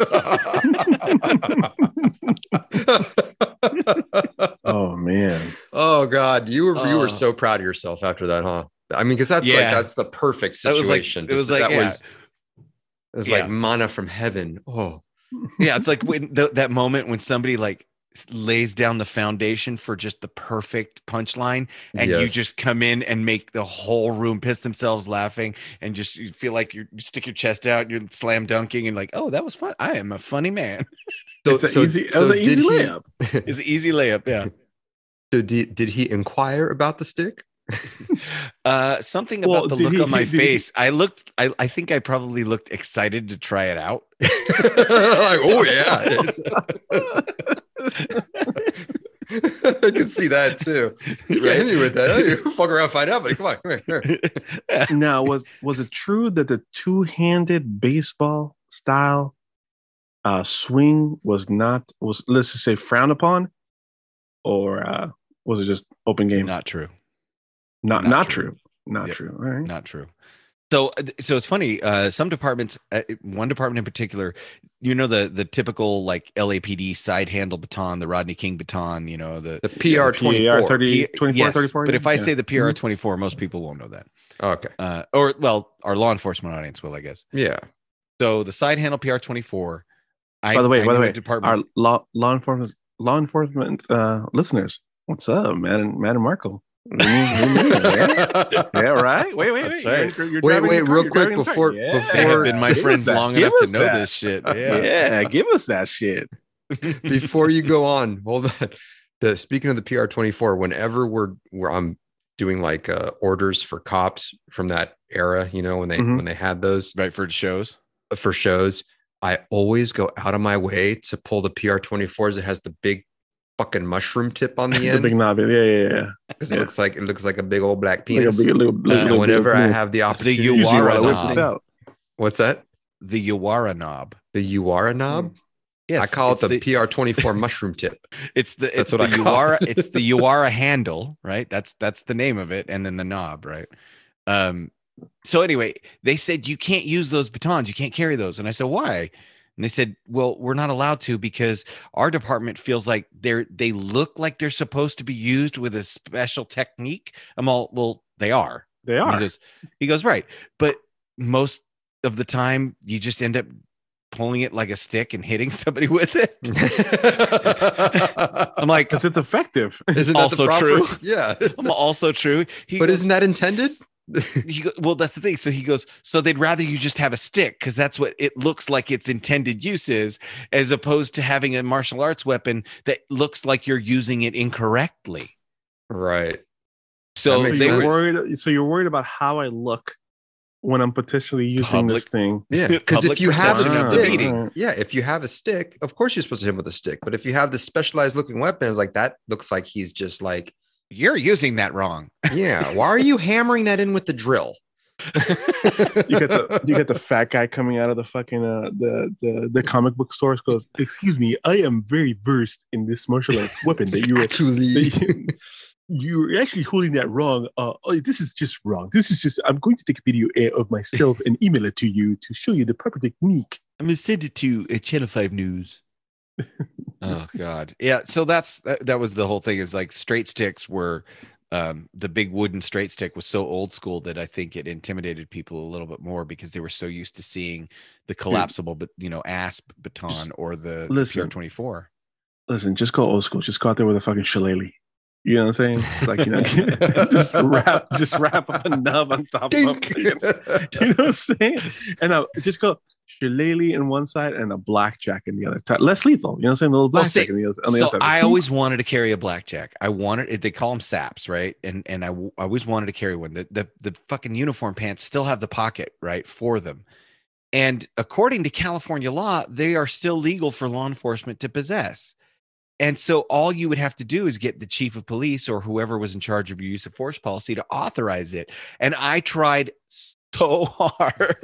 Oh man. Oh God, you were you Oh. were so proud of yourself after that, huh? I mean, because that's like Yeah. that's the perfect That was like- situation. it was Just- like, that yeah. was it was Yeah. like manna from heaven. Oh, Yeah, it's like when the, that moment when somebody like lays down the foundation for just the perfect punchline, and you Yes. just come in and make the whole room piss themselves laughing, and just you feel like you're, you stick your chest out, you're slam dunking, and like, oh, that was fun. I am a funny man. So, It's an so, easy- it so was an did easy he- layup. It's an easy layup, yeah. So did, did he inquire about the stick? Uh, something Well, about the did look he- on my did he- face. I looked. I, I think I probably looked excited to try it out. Like, oh yeah. I can see that too. You Right. can't hit me with that. You fuck around, find out, buddy. Come on, come here. here. Now, was was it true that the two-handed baseball style uh, swing was not was let's just say frowned upon, or uh, was it just open game? Not true. not not not true. true. Not Yep. true. All right. Not true. So, so it's funny. Uh, some departments, uh, one department in particular, you know, the the typical like L A P D side handle baton, the Rodney King baton. You know, the The P R twenty-four. thirty, P- twenty-four, yes, thirty-four. But if I yeah. say the P R Mhm. twenty-four, most people won't know that. Oh, okay. Uh, or well, our law enforcement audience will, I guess. Yeah. So the side handle P R twenty-four. I, By the way, I by the knew a way, department. our law law enforcement law enforcement uh, listeners, what's up, Madam Madam Markle? We need- we need it, yeah? Yeah, right. Wait, wait, That's wait. right. You're, you're Wait, driving wait, the car, real you're quick driving the car. before- Yeah. They have before- been my Give us friends that. long Give enough to us know that. this shit. Yeah. Yeah, give us that shit. Before you go on, hold on. The speaking of the P R twenty-four, whenever we're where I'm doing like uh, orders for cops from that era, you know, when they Mhm. when they had those Right, for shows. for shows, I always go out of my way to pull the P R twenty-fours that has the big fucking mushroom tip on the The end big knob. Yeah, yeah, yeah. because yeah. it looks like it looks like a big old black Like a penis. big- little- little- and little whenever I penis. have the The opportunity, Usually Uwara while I whip knob. this out. what's that? The Uwara knob. The Uwara knob? Yes, I call it it's the, P R twenty-four mushroom tip. It's the it's That's what the I call Uwara. it. It's the Uwara handle, right? That's that's the name of it, and then the knob, right? Um. So anyway, they said you can't use those batons. You can't carry those, and I said why? And they said, well, we're not allowed to because our department feels like they're they look like they're supposed to be used with a special technique. I'm all, well, they are. They And are. He goes, he goes, right. But most of the time you just end up pulling it like a stick and hitting somebody with it. I'm like, Because it's effective. Isn't that Also the proper- true. Yeah. I'm also true. He But goes, isn't that intended? he go, well, that's the thing. So he goes, so they'd rather you just have a stick because that's what it looks like its intended use is, as opposed to having a martial arts weapon that looks like you're using it incorrectly. Right. So makes So they you're sense. were worried. So you're worried about how I look when I'm potentially using Public- this thing. Yeah. Because Public if you have a perception of the stick, meeting. yeah, if you have a stick, of course you're supposed to hit him with a stick. But if you have the specialized looking weapons like that, looks like he's just like, you're using that wrong. yeah, why are you hammering that in with the drill? You get the you get the fat guy coming out of the fucking uh, the the the comic book stores goes, excuse me, I am very versed in this martial arts weapon that you were Actually, that you, you're actually holding that wrong. Uh, oh, this is just wrong. This is just. I'm going to take a video uh, of myself and email it to you to show you the proper technique. I'm gonna send it to uh, Channel Five News. Oh God, yeah. So that's that, that was the whole thing. Is like straight sticks were, um, the big wooden straight stick was so old school that I think it intimidated people a little bit more because they were so used to seeing the collapsible, but you know, asp baton or the listen. P R twenty-four. Listen, just go old school. Just go out there with a fucking shillelagh. You know what I'm saying? It's like, you know, just wrap, just wrap up a nub on top of Dink. it. You know what I'm saying? And uh, just go shillelagh in one side and a blackjack in the other. T- Less lethal. You know what I'm saying? A little Well, blackjack see, in the other, on the so other side. I always wanted to carry a blackjack. I wanted they call them saps, right? And and I, w- I always wanted to carry one. The, the the fucking uniform pants still have the pocket, right, for them. And according to California law, they are still legal for law enforcement to possess. And so all you would have to do is get the chief of police or whoever was in charge of your use of force policy to authorize it. And I tried so hard.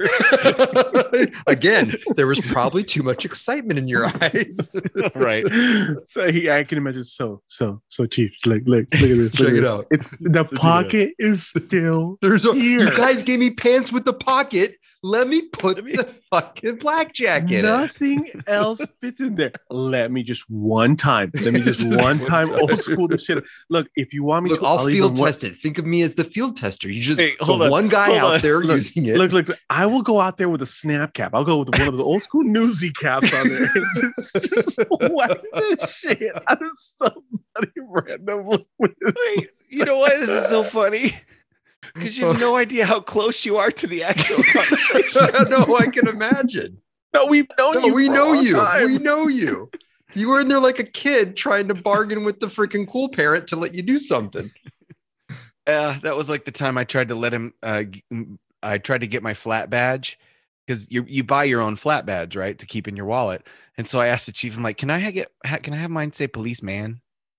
again, there was probably too much excitement in your eyes. Right. So he, I can imagine. So, so, so, chief. Look, look, look at this. Check look at it this. out. It's the pocket is still There's a, here. you guys gave me pants with the pocket. Let me put Let me- the fucking blackjack in it. Nothing else fits in there. Let me just one time. Let me just, Just one one time time. old school this shit. Look, if you want me Look, to, I'll, I'll field even one- test it. Think of me as the field tester. You just Hey, the hold on, one guy hold out on. there Look, using it. Look, look, look, I will go out there with a snap cap. I'll go with one of the old school newsy caps on there and just, just whack this shit out of somebody randomly. Wait, you know what? This is so funny because you have no idea how close you are to the actual conversation. No, I can imagine. No, we've known No, you. we for a know long you. time. We know you. You were in there like a kid trying to bargain with the freaking cool parent to let you do something. Uh, that was like the time I tried to let him. Uh, g- m- I tried to get my flat badge because you you buy your own flat badge, right, to keep in your wallet. And so I asked the chief, I'm like, "Can I ha- get? Ha- can I have mine say policeman?"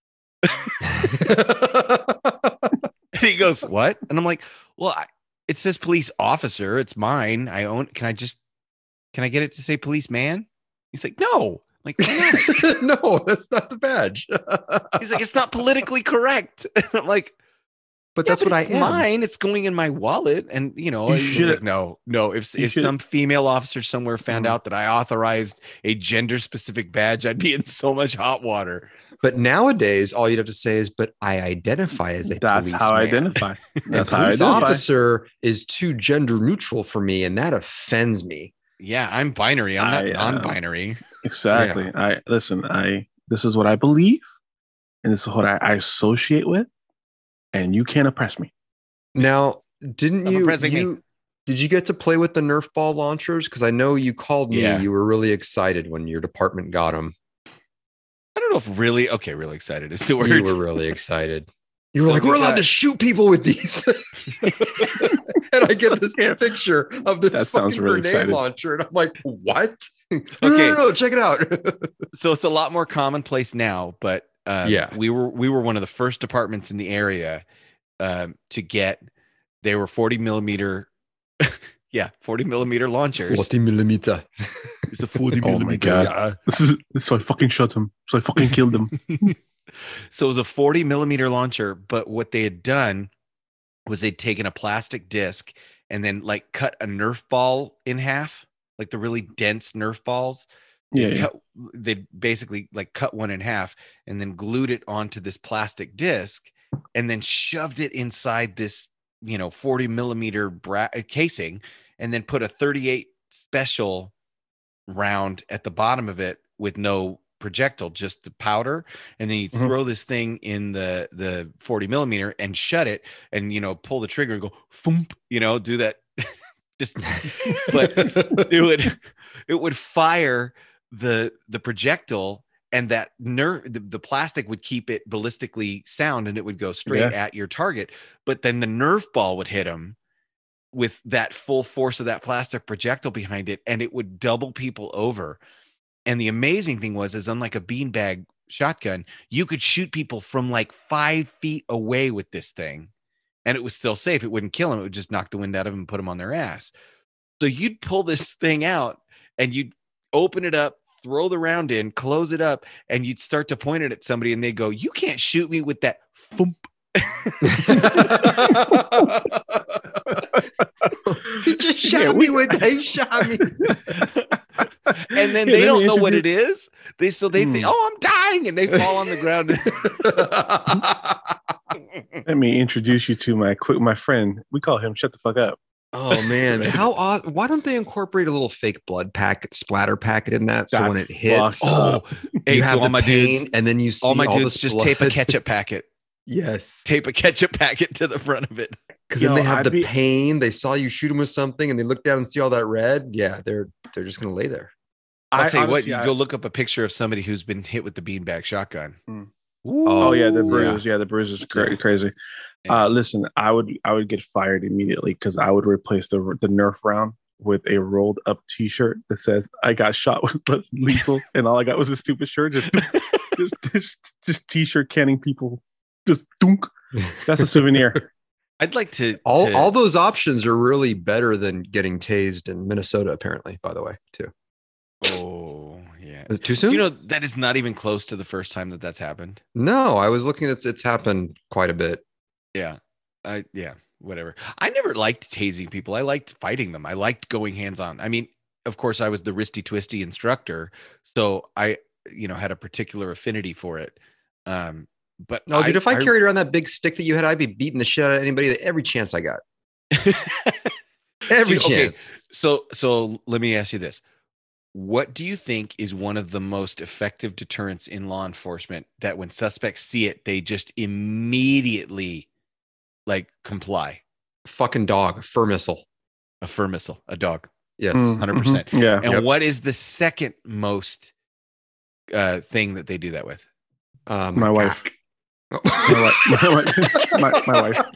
And he goes, "What?" And I'm like, "Well, I, it says police officer. It's mine. I own. Can I just? Can I get it to say policeman?" He's like, "No." I'm like, why not? No, that's not the badge. He's like, "It's not politically correct." And I'm like, But "Yeah, that's but what I it's am. mine. It's going in my wallet." And you know, You he's should- like, "No, no. If you if should- some female officer somewhere found Mm. out that I authorized a gender specific badge, I'd be in so much hot water." But nowadays, all you'd have to say is, "But I identify as a That's how I policeman." identify. And That's how I police identify. officer is too gender neutral for me, and that offends me. Yeah, I'm binary. I'm not I, uh, non-binary. Exactly. I listen. I this is what I believe, and this is what I, I associate with, and you can't oppress me. Now, didn't Stop you, oppressing me. you did you get to play with the Nerf ball launchers? Because I know you called me. Yeah. You were really excited when your department got them. I don't know if really okay, really excited is the word. You were really excited. You were So like, we "We're allowed got- to shoot people with these." And I get this picture of this That sounds fucking really grenade excited. launcher, and I'm like, "What?" No, Okay. no, no, no, check it out. So it's a lot more commonplace now, but um, Yeah. we were we were one of the first departments in the area um, to get. They were forty millimeter, yeah, forty millimeter launchers. forty millimeter. It's a forty Oh my millimeter. God. yeah. This is so I fucking shot him. So I fucking killed him. So it was a forty millimeter launcher, but what they had done was they'd taken a plastic disc and then like cut a Nerf ball in half, like the really dense Nerf balls. Yeah, They'd yeah. cut- they'd basically like cut one in half and then glued it onto this plastic disc and then shoved it inside this, you know, forty millimeter bra- casing and then put a thirty-eight special round at the bottom of it with no projectile, just the powder. And then you Mhm. throw this thing in the, the forty millimeter and shut it and, you know, pull the trigger and go, thump, you know, do that. Just, but it would, it would fire the, the projectile and that nerve, the, the plastic would keep it ballistically sound and it would go straight Yeah. at your target. But then the Nerf ball would hit him with that full force of that plastic projectile behind it, and it would double people over. And the amazing thing was, is unlike a beanbag shotgun, you could shoot people from like five feet away with this thing, and it was still safe. It wouldn't kill them. It would just knock the wind out of them and put them on their ass. So you'd pull this thing out and you'd open it up, throw the round in, close it up, and you'd start to point it at somebody, and they'd go, "You can't shoot me with that." Thump. He just shot Yeah, me we- with he shot me. And then Yeah, they let don't me know what it introduce- is. They so they think, Hmm. "Oh, I'm dying," and they fall on the ground. Let me introduce you to my quick my friend. We call him Shut the Fuck Up. Oh man, how odd! Why don't they incorporate a little fake blood packet, splatter packet in that? So when it That's hits, fucked up. Oh, hey, you to have all the my pain, dudes, and then you see all my all dudes this just tape a blood. ketchup packet. Yes, Tape a ketchup packet to the front of it. because then Yo, they have I'd the be- pain. They saw you shoot them with something, and they look down and see all that red. Yeah, they're they're just gonna lay there. I'll I tell you what, honestly, you I- go look up a picture of somebody who's been hit with the beanbag shotgun. Hmm. Ooh. Oh yeah, the yeah. bruise. Yeah, the bruise is cra- Yeah. crazy. Yeah. Uh, listen, I would I would get fired immediately because I would replace the the Nerf round with a rolled up T-shirt that says "I got shot with less lethal," and all I got was a stupid shirt. Just just just, just T-shirt canning people. Just dunk. That's a souvenir. I'd like to All to- all those options are really better than getting tased in Minnesota. Apparently, by the way, too. Oh yeah. Is it too Do soon? you know that is not even close to the first time that that's happened. No, I was looking at it's happened quite a bit. Yeah. I yeah. whatever. I never liked tasing people. I liked fighting them. I liked going hands on. I mean, of course, I was the wristy twisty instructor, so I, you know, had a particular affinity for it. Um, but No, dude, I, if I, I carried around that big stick that you had, I'd be beating the shit out of anybody every chance I got. Every Dude, okay, chance. So, so let me ask you this: what do you think is one of the most effective deterrents in law enforcement that when suspects see it, they just immediately like comply? Fucking dog, fur missile. A fur missile, a dog. Yes. Mm, one hundred percent. mhm, Yeah. And Yep. what is the second most uh, thing that they do that with? Um, My wife. cock. My wife. My, my, my wife.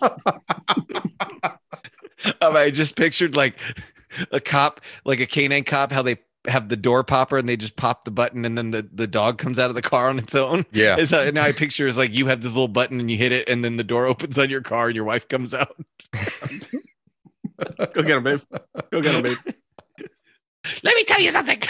Um, I just pictured like a cop, like a canine cop, how they have the door popper and they just pop the button and then the, the dog comes out of the car on its own. Yeah. It's how, now I picture is like you have this little button and you hit it and then the door opens on your car and your wife comes out. Go get him, babe. Go get him, babe. Let me tell you something.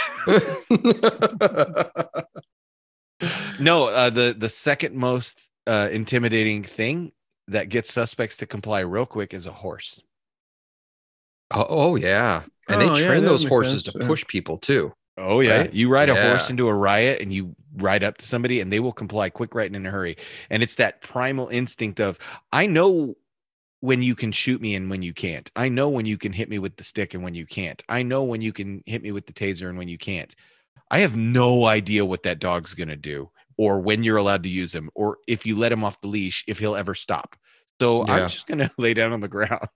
No, uh, the the second most uh, intimidating thing that gets suspects to comply real quick is a horse. oh, oh, yeah. And Oh, they yeah, train that those makes horses sense, to yeah. push people too. Oh yeah, Right? you ride a horse Yeah. into a riot and you ride up to somebody and they will comply quick, right, and in a hurry. And it's that primal instinct of I know when you can shoot me and when you can't. I know when you can hit me with the stick and when you can't. I know when you can hit me with the taser and when you can't. I have no idea what that dog's gonna do, or when you're allowed to use him, or if you let him off the leash, if he'll ever stop. So Yeah. I'm just gonna lay down on the ground.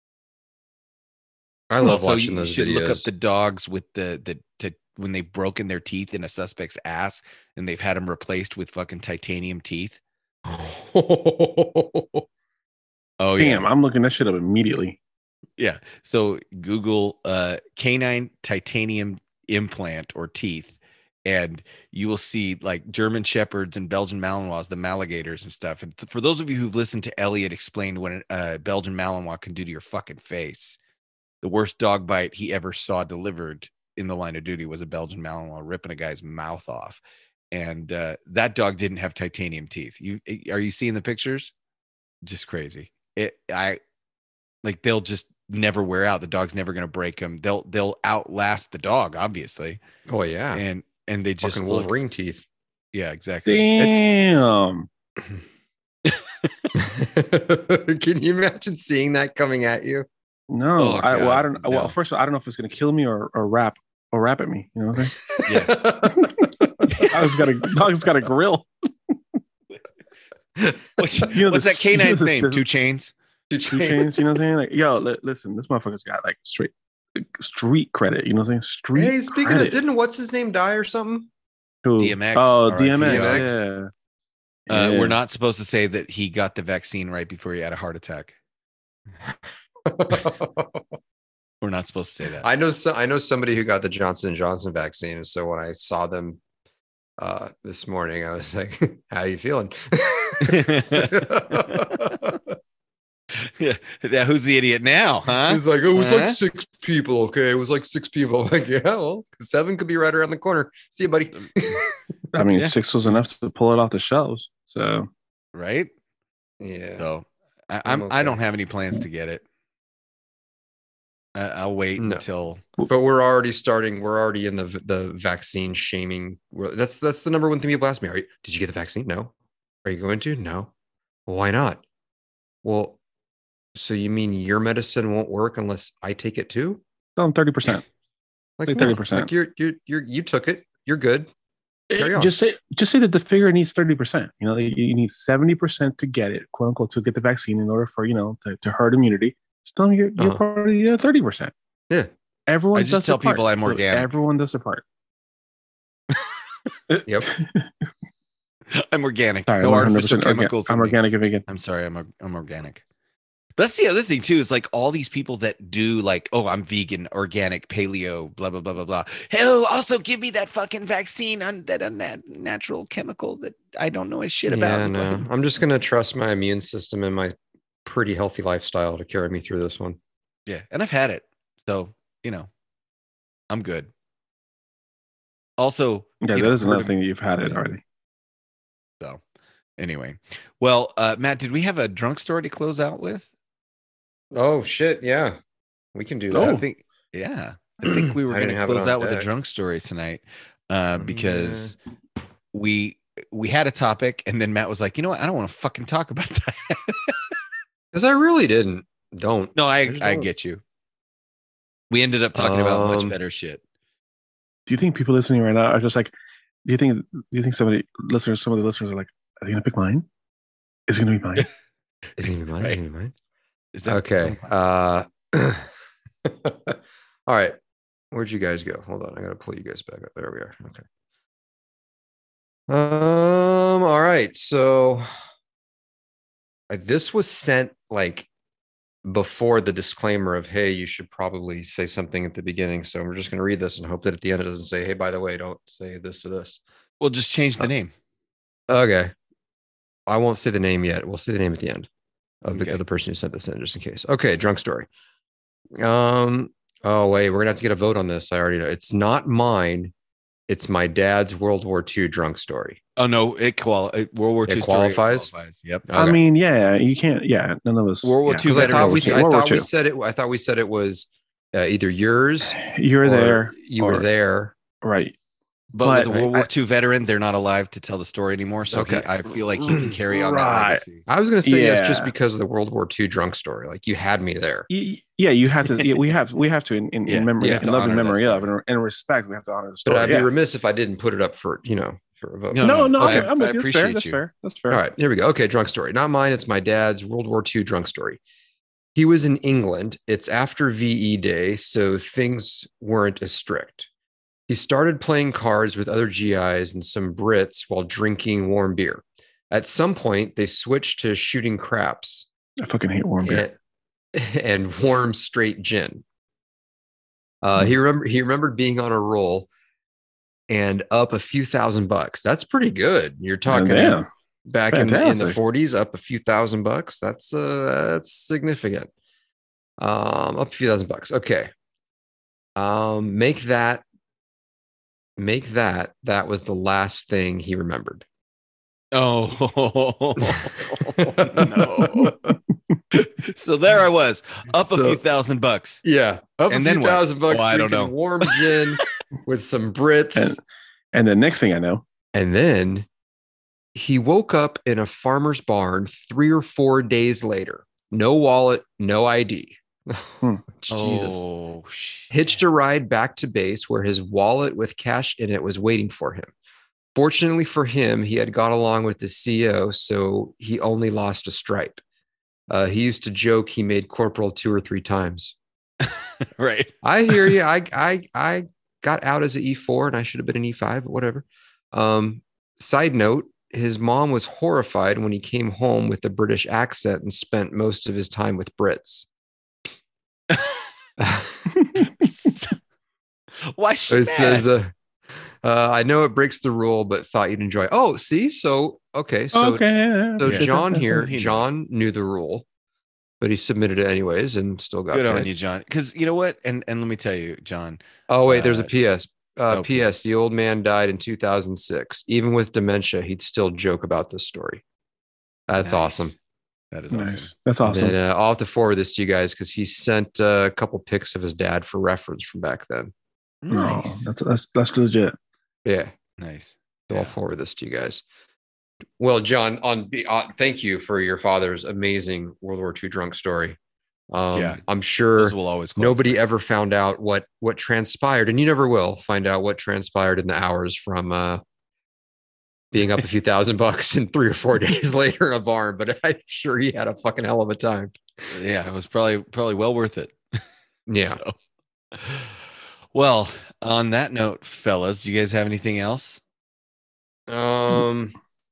I love Also, watching you those should videos. look up the dogs with the the to when they've broken their teeth in a suspect's ass and they've had them replaced with fucking titanium teeth. Oh yeah, Damn, I'm looking that shit up immediately. yeah. So Google uh, canine titanium implant or teeth, and you will see like German shepherds and Belgian Malinois, the Maligators and stuff. And th- for those of you who've listened to Elliot explain what a uh, Belgian Malinois can do to your fucking face, the worst dog bite he ever saw delivered in the line of duty was a Belgian Malinois ripping a guy's mouth off. And uh, that dog didn't have titanium teeth. You are you seeing the pictures? Just crazy. It I like they'll just never wear out. The dog's never going to break them. They'll they'll outlast the dog, obviously. Oh yeah. And and they just Fucking look, Wolverine teeth. yeah, exactly. It's, Damn. Can you imagine seeing that coming at you? No, Oh, I, well, I God, don't. no. Well, first of all, I don't know if it's gonna kill me or or rap or rap at me. You know what I'm saying? yeah. Dog's got a dog's got a grill. What's, You know, what's this- that canine's this- name? this- Two Chains. Two Two chains. chains. You know what I'm saying? Like, yo, li- listen, this motherfucker's got like straight street credit. You know what I'm saying? Street. Hey, speaking credit. of, didn't what's his name die or something? Who? D M X, Oh, R I P. D M X. D M X. Yeah. Uh, Yeah. We're not supposed to say that he got the vaccine right before he had a heart attack. We're not supposed to say that. I know. So, I know somebody who got the Johnson and Johnson vaccine, and so when I saw them uh, this morning, I was like, "How you feeling?" yeah. Yeah, who's the idiot now, huh? He's like, "It was Huh? like six people." Okay, it was like six people. I'm like, yeah, well, seven could be right around the corner. See you, buddy. I mean, Yeah. six was enough to pull it off the shelves. So Right? Yeah. So I, I'm I'm I okay. don't have any plans to get it. I, I'll wait No. until But we're already starting. We're already in the the vaccine shaming. We're- That's that's the number one thing people ask me. Are you, did you get the vaccine? No. Are you going to? No. Well, why not? Well, so you mean your medicine won't work unless I take it too? tell them thirty percent. Like Like no. thirty percent. Like you're you're you're you took it. You're good. Carry on. Just say just say that the figure needs thirty percent. You know, you you need seventy percent to get it, quote unquote, to get the vaccine in order for, you know, to, to herd immunity. Just tell them you're, you're Uh-huh. part of the thirty percent. Yeah. Everyone I just does tell their part. people I'm So organic. Everyone does their part. Yep. I'm organic. Sorry, no I'm artificial one hundred percent orga- chemicals. I'm in me. organic and vegan. I'm sorry, I'm I'm organic. That's the other thing too, is like all these people that do like, oh, I'm vegan, organic, paleo, blah blah blah blah blah. Hell, also give me that fucking vaccine on that unnatural chemical that I don't know a shit about. Yeah, no. I'm just gonna trust my immune system and my pretty healthy lifestyle to carry me through this one. Yeah, and I've had it, so you know, I'm good. Also, Yeah, you that know, is another herd- thing that you've had it already. So, anyway, well, uh, Matt, did we have a drunk story to close out with? Oh shit! Yeah, we can do Oh. I that. think, yeah, I think we were I going didn't to have it close on out with a deck. drunk story tonight, uh, Mm, because we we had a topic, and then Matt was like, you know what, I don't want to fucking talk about that. Because I really didn't. Don't. No, I just I don't. get you. We ended up talking about much Um, better shit. Do you think people listening right now are just like, do you think, do you think somebody, listeners, some of the listeners are like, are they going to pick mine? Is it going to be mine? Is it gonna be mine? Right. Is it gonna be mine? Is that Okay. Uh, all right. Where'd you guys go? Hold on. I gotta pull you guys back up. There we are. Okay. Um. All right. So uh, this was sent like before the disclaimer of, hey, you should probably say something at the beginning. So we're just gonna read this and hope that at the end it doesn't say, hey, by the way, don't say this or this. We'll just change the name. Okay. I won't say the name yet. We'll say the name at the end of the, Okay. of the person who sent this in, just in case. Okay, drunk story. Um. Oh wait, we're gonna have to get a vote on this. I already know. It's not mine. It's my dad's World War Two drunk story. Oh no, it qual it, World War It Two story qualifies? qualifies. Yep. I Okay. mean, yeah, you can't, yeah, none of us. World War yeah. Two 'Cause I thought we, veterans. I World War thought we Two. said it. I thought we said it was uh, either yours. You were or there. You or- were there. Right. But, But with a World I- War Two veteran, they're not alive to tell the story anymore. So Okay. he, I feel like he can carry on that Right. legacy. I was gonna say yes, just Yeah. because of the World War Two drunk story. Like you had me there. Y- Yeah, you have to. Yeah, we have. We have to in, in, Yeah, in memory, we have in to loving honor that memory of, story. and in respect, we have to honor the But story. I'd yeah. be remiss if I didn't put it up for you know for a vote. No, No, no, I- okay, I'm I with you. That's fair. appreciate That's you. fair. That's fair. All right, here we go. Okay, drunk story. Not mine. It's my dad's World War Two drunk story. He was in England. It's after V E Day, so things weren't as strict. He started playing cards with other G Is and some Brits while drinking warm beer. At some point, they switched to shooting craps I fucking hate warm beer. and, and warm straight gin. Uh, he remember he remembered being on a roll and up a few thousand bucks. That's pretty good. You're talking damn. back in the, in the Fantastic. forties, up a few thousand bucks. That's uh that's significant. Um, up a few thousand bucks. Okay. Um, make that make that that was the last thing he remembered. Oh no! So there I was, up a So- few thousand bucks. Yeah, up And a then few what? thousand bucks. Oh, I don't drinking know. Warm gin with some Brits. And, and the next thing I know, And then he woke up in a farmer's barn three or four days later. No wallet, no I D. Hmm. Jesus. Oh, shit. Hitched a ride back to base where his wallet with cash in it was waiting for him. Fortunately for him, he had got along with the C E O, so he only lost a stripe. Uh, he used to joke he made corporal two or three times. Right. I hear you. I I I got out as an E four and I should have been an E five, but whatever. Um, side note, his mom was horrified when he came home with a British accent and spent most of his time with Brits. Why she It mad? says, uh, uh, I know it breaks the rule, but thought you'd enjoy. Oh, see, so okay, so okay. so Yeah. John here, He knew. John knew the rule, but he submitted it anyways and still got Good on paid. you, John. Because you know what? And and let me tell you, John. Oh wait, there's a Uh, P S. Uh, oh, P S. The old man died in two thousand six. Even with dementia, he'd still joke about this story. That's Nice. awesome. That is Nice. awesome. That's awesome. And uh, I'll have to forward this to you guys because he sent uh, a couple pics of his dad for reference from back then. No, Nice. that's that's that's legit. Yeah, Nice. so I'll Yeah. forward this to you guys. Well, John, on be- uh, thank you for your father's amazing World War Two drunk story. Um, Yeah. I'm sure Those will always qualify. nobody ever found out what what transpired, and you never will find out what transpired in the hours from uh, being up a few thousand bucks and three or four days later in a barn. But I'm sure he had a fucking hell of a time. Yeah, it was probably probably well worth it. Yeah. So- Well, on that note, fellas, do you guys have anything else? Um,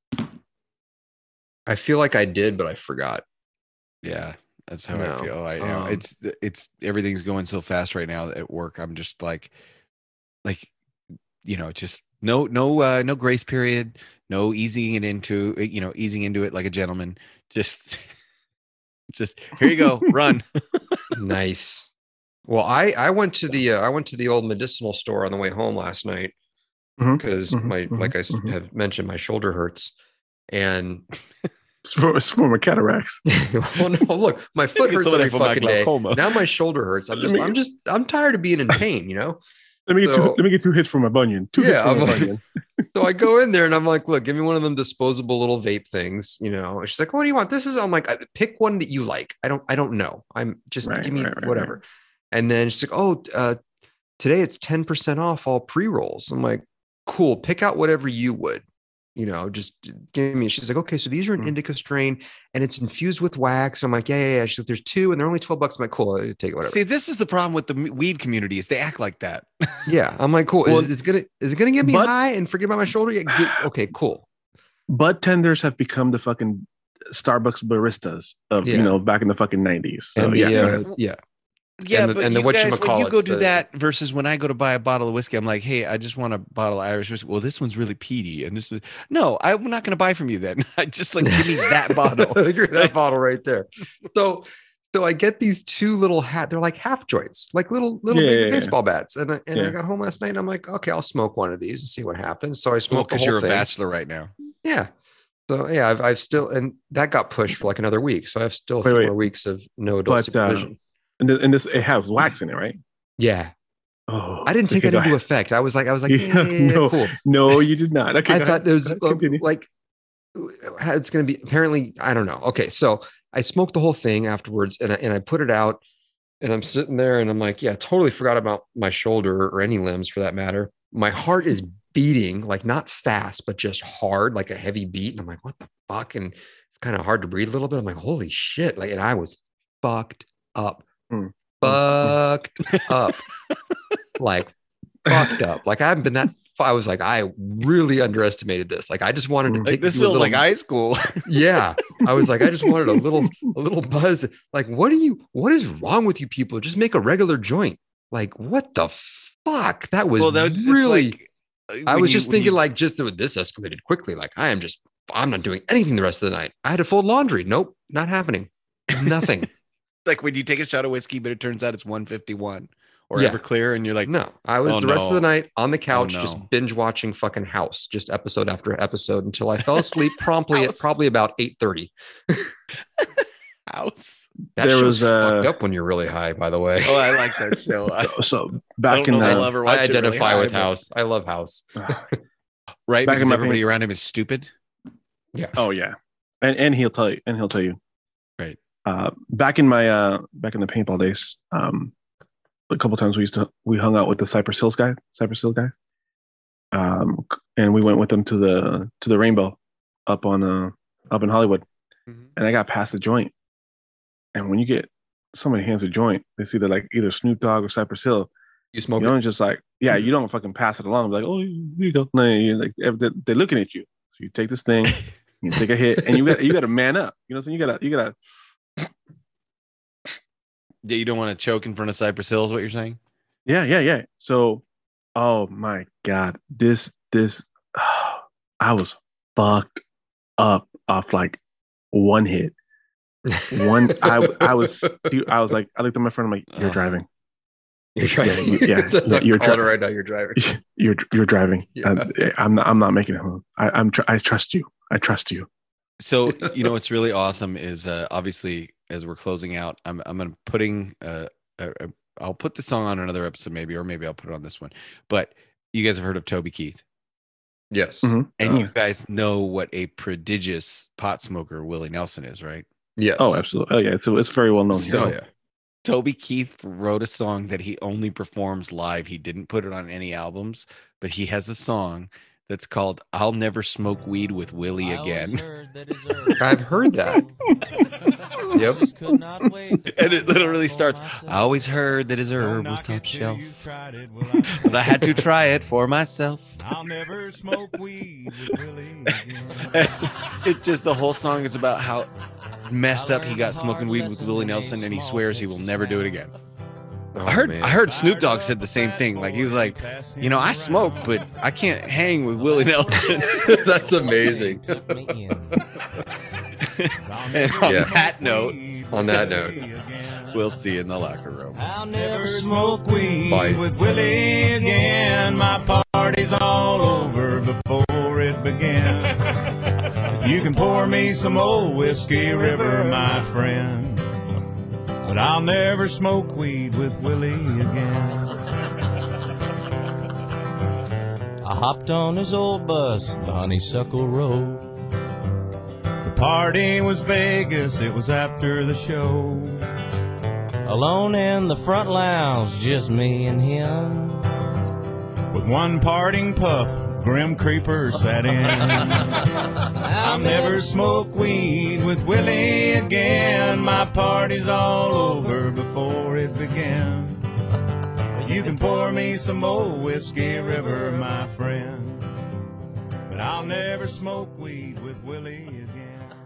I feel like I did, but I forgot. Yeah, that's how No. I feel. I know Um, it's it's everything's going so fast right now at work. I'm just like, like, you know, just no no uh, no grace period, no easing it into you know easing into it like a gentleman. Just, just here you go, run. Nice. Well, I I went to the uh, I went to the old medicinal store on the way home last night Mhm, because mhm, my mhm, like I s- mhm. have mentioned my shoulder hurts, and It's for, it's for my cataracts. Well, no, look, my foot It's hurts so every for my fucking day. glaucoma. Now my shoulder hurts. I'm just, I'm just, I'm tired of being in pain. You know. Let me get So- two. Let me get two hits from my bunion. Two hits Yeah, from I'm my like- bunion. So I go in there and I'm like, look, give me one of them disposable little vape things, you know. And she's like, what do you want? This is, I'm like, pick one that you like. I don't, I don't know. I'm just Right, give me right, right, whatever. And then she's like, oh, uh, today it's ten percent off all pre-rolls. I'm like, cool, pick out whatever you would, you know, just give me. She's like, okay, so these are an Mm. indica strain and it's infused with wax. I'm like, yeah, yeah, yeah. She's like, there's two and they're only twelve bucks. I'm like, cool, I'll take it, whatever. See, this is the problem with the m- weed community is they act like that. Yeah. I'm like, cool. Well, is, is it gonna, is it gonna get me but- high and forget about my shoulder? Yeah, get, okay, cool. Bud tenders have become the fucking Starbucks baristas of Yeah. you know back in the fucking nineties. So And yeah, the, yeah. uh, yeah. Yeah, And the- but and the you guys, when you whatchamacallits, go do the- that versus when I go to buy a bottle of whiskey, I'm like, hey, I just want a bottle of Irish whiskey. Well, this one's really peaty, and this is no, I'm not going to buy from you then. I just like give me that bottle. that bottle right there. So, so I get these two little hat. They're like half joints, like little little Yeah, baby yeah, yeah. baseball bats. And I, and I Yeah. got home last night, and I'm like, okay, I'll smoke one of these and see what happens. So I Well, smoked the because whole you're a thing. bachelor right now. Yeah. So yeah, I've, I've still, and that got pushed for like another week. So I have still a Wait, few wait. more weeks of no adult But, uh, supervision. And, this, and this it has wax in it, right? Yeah. Oh, I didn't take okay, that go into ahead. effect. I was like, I was like, Yeah, yeah, no. cool. No, you did not. Okay, I go thought ahead. there was Go ahead, uh, continue. like it's going to be apparently I don't know. Okay, so I smoked the whole thing afterwards, and I, and I put it out, and I'm sitting there, and I'm like, yeah, totally forgot about my shoulder or any limbs for that matter. My heart is beating like not fast, but just hard, like a heavy beat, and I'm like, what the fuck? And it's kind of hard to breathe a little bit. I'm like, holy shit! Like, and I was fucked up, Hmm. fucked up, like fucked up. Like I haven't been that. I was like, I really underestimated this. Like I just wanted to Mm. take Like, this do a feels little- like high school. yeah. I was like, I just wanted a little, a little buzz. Like, what do you, what is wrong with you people? Just make a regular joint. Like, what the fuck? That was that- it's really, like, uh, I when was you- just when thinking you- like, just this escalated quickly. Like I am just, I'm not doing anything the rest of the night. I had to fold laundry. Nope, not happening. Nothing. like when you take a shot of whiskey, but it turns out it's one fifty-one or Yeah. Everclear, and you're like, No, I was Oh, the rest of no. the night on the couch, no. just binge watching fucking House, just episode after episode until I fell asleep promptly at House. probably about eight thirty. house. That There show's was, uh, fucked up when you're really high, by the way. Oh, I like that show. I, So I back don't in know that I'll the ever I watch it really identify high, with but- House. I love House. right? Back in Because my everybody opinion- around him is stupid. Yeah. oh yeah, and and he'll tell you, and he'll tell you. Right. Uh, back in my uh, back in the paintball days, um, a couple times we used to we hung out with the Cypress Hills guy, Cypress Hill guy, um, and we went with them to the to the Rainbow, up on uh up in Hollywood, Mhm. and I got past the joint, and when you get somebody hands a joint, they see that like either Snoop Dogg or Cypress Hill, You smoke you it? don't just like yeah, you don't fucking pass it along like oh here you go, no, you're like they're, they're looking at you, so you take this thing, you take a hit, and you got you got to man up, you know, what I'm saying you gotta you gotta. Yeah, you don't want to choke in front of Cypress Hill, is what you're saying? Yeah, yeah, yeah. So, oh my God, this, this, I was fucked up off like one hit. One, I, I was, I was like, I looked at my friend, I'm like, you're Oh. driving. You're driving. Yeah, That's what yeah, I'm you're calling dri- it right now. You're driving. You're, you're driving. Yeah. I, I'm not, I'm not making it home. I, I'm, tr- I trust you. I trust you. So you know what's really awesome is uh, obviously as we're closing out, I'm I'm gonna putting uh, a, a, I'll put the song on another episode maybe, or maybe I'll put it on this one. But you guys have heard of Toby Keith, Yes. Mhm. and Uh, you guys know what a prodigious pot smoker Willie Nelson is, right? Yes. Oh, absolutely. Oh yeah. It's, it's very well known here. So- Oh, yeah. Toby Keith wrote a song that he only performs live. He didn't put it on any albums, but he has a song that's called "I'll Never Smoke Weed with Willie Again." I've heard that. Yep. And it literally starts, I always heard that his herb was top shelf, but I had to try it for myself. I'll never smoke weed with Willie again. It just, the whole song is about how messed up he got smoking weed with Willie Nelson, and he swears he will never do it again. Oh, I heard man. I heard Snoop Dogg said the same thing. Like, he was like, you know, I smoke, but I can't hang with Willie Nelson. That's amazing. And on Yeah. that note, On that note, we'll see you in the locker room. I'll never smoke weed Bye. with Willie again. My party's all over before it began. You You can pour me some old Whiskey River, my friend, but I'll never smoke weed with Willie again. I hopped on his old bus, the Honeysuckle Road. The party was Vegas, it was after the show. Alone in the front lounge, just me and him. With one parting puff, Grim Creeper sat in. I'll never smoke weed with Willie again. My party's all over before it began. You can pour me some old Whiskey River, my friend, but I'll never smoke weed with Willie again.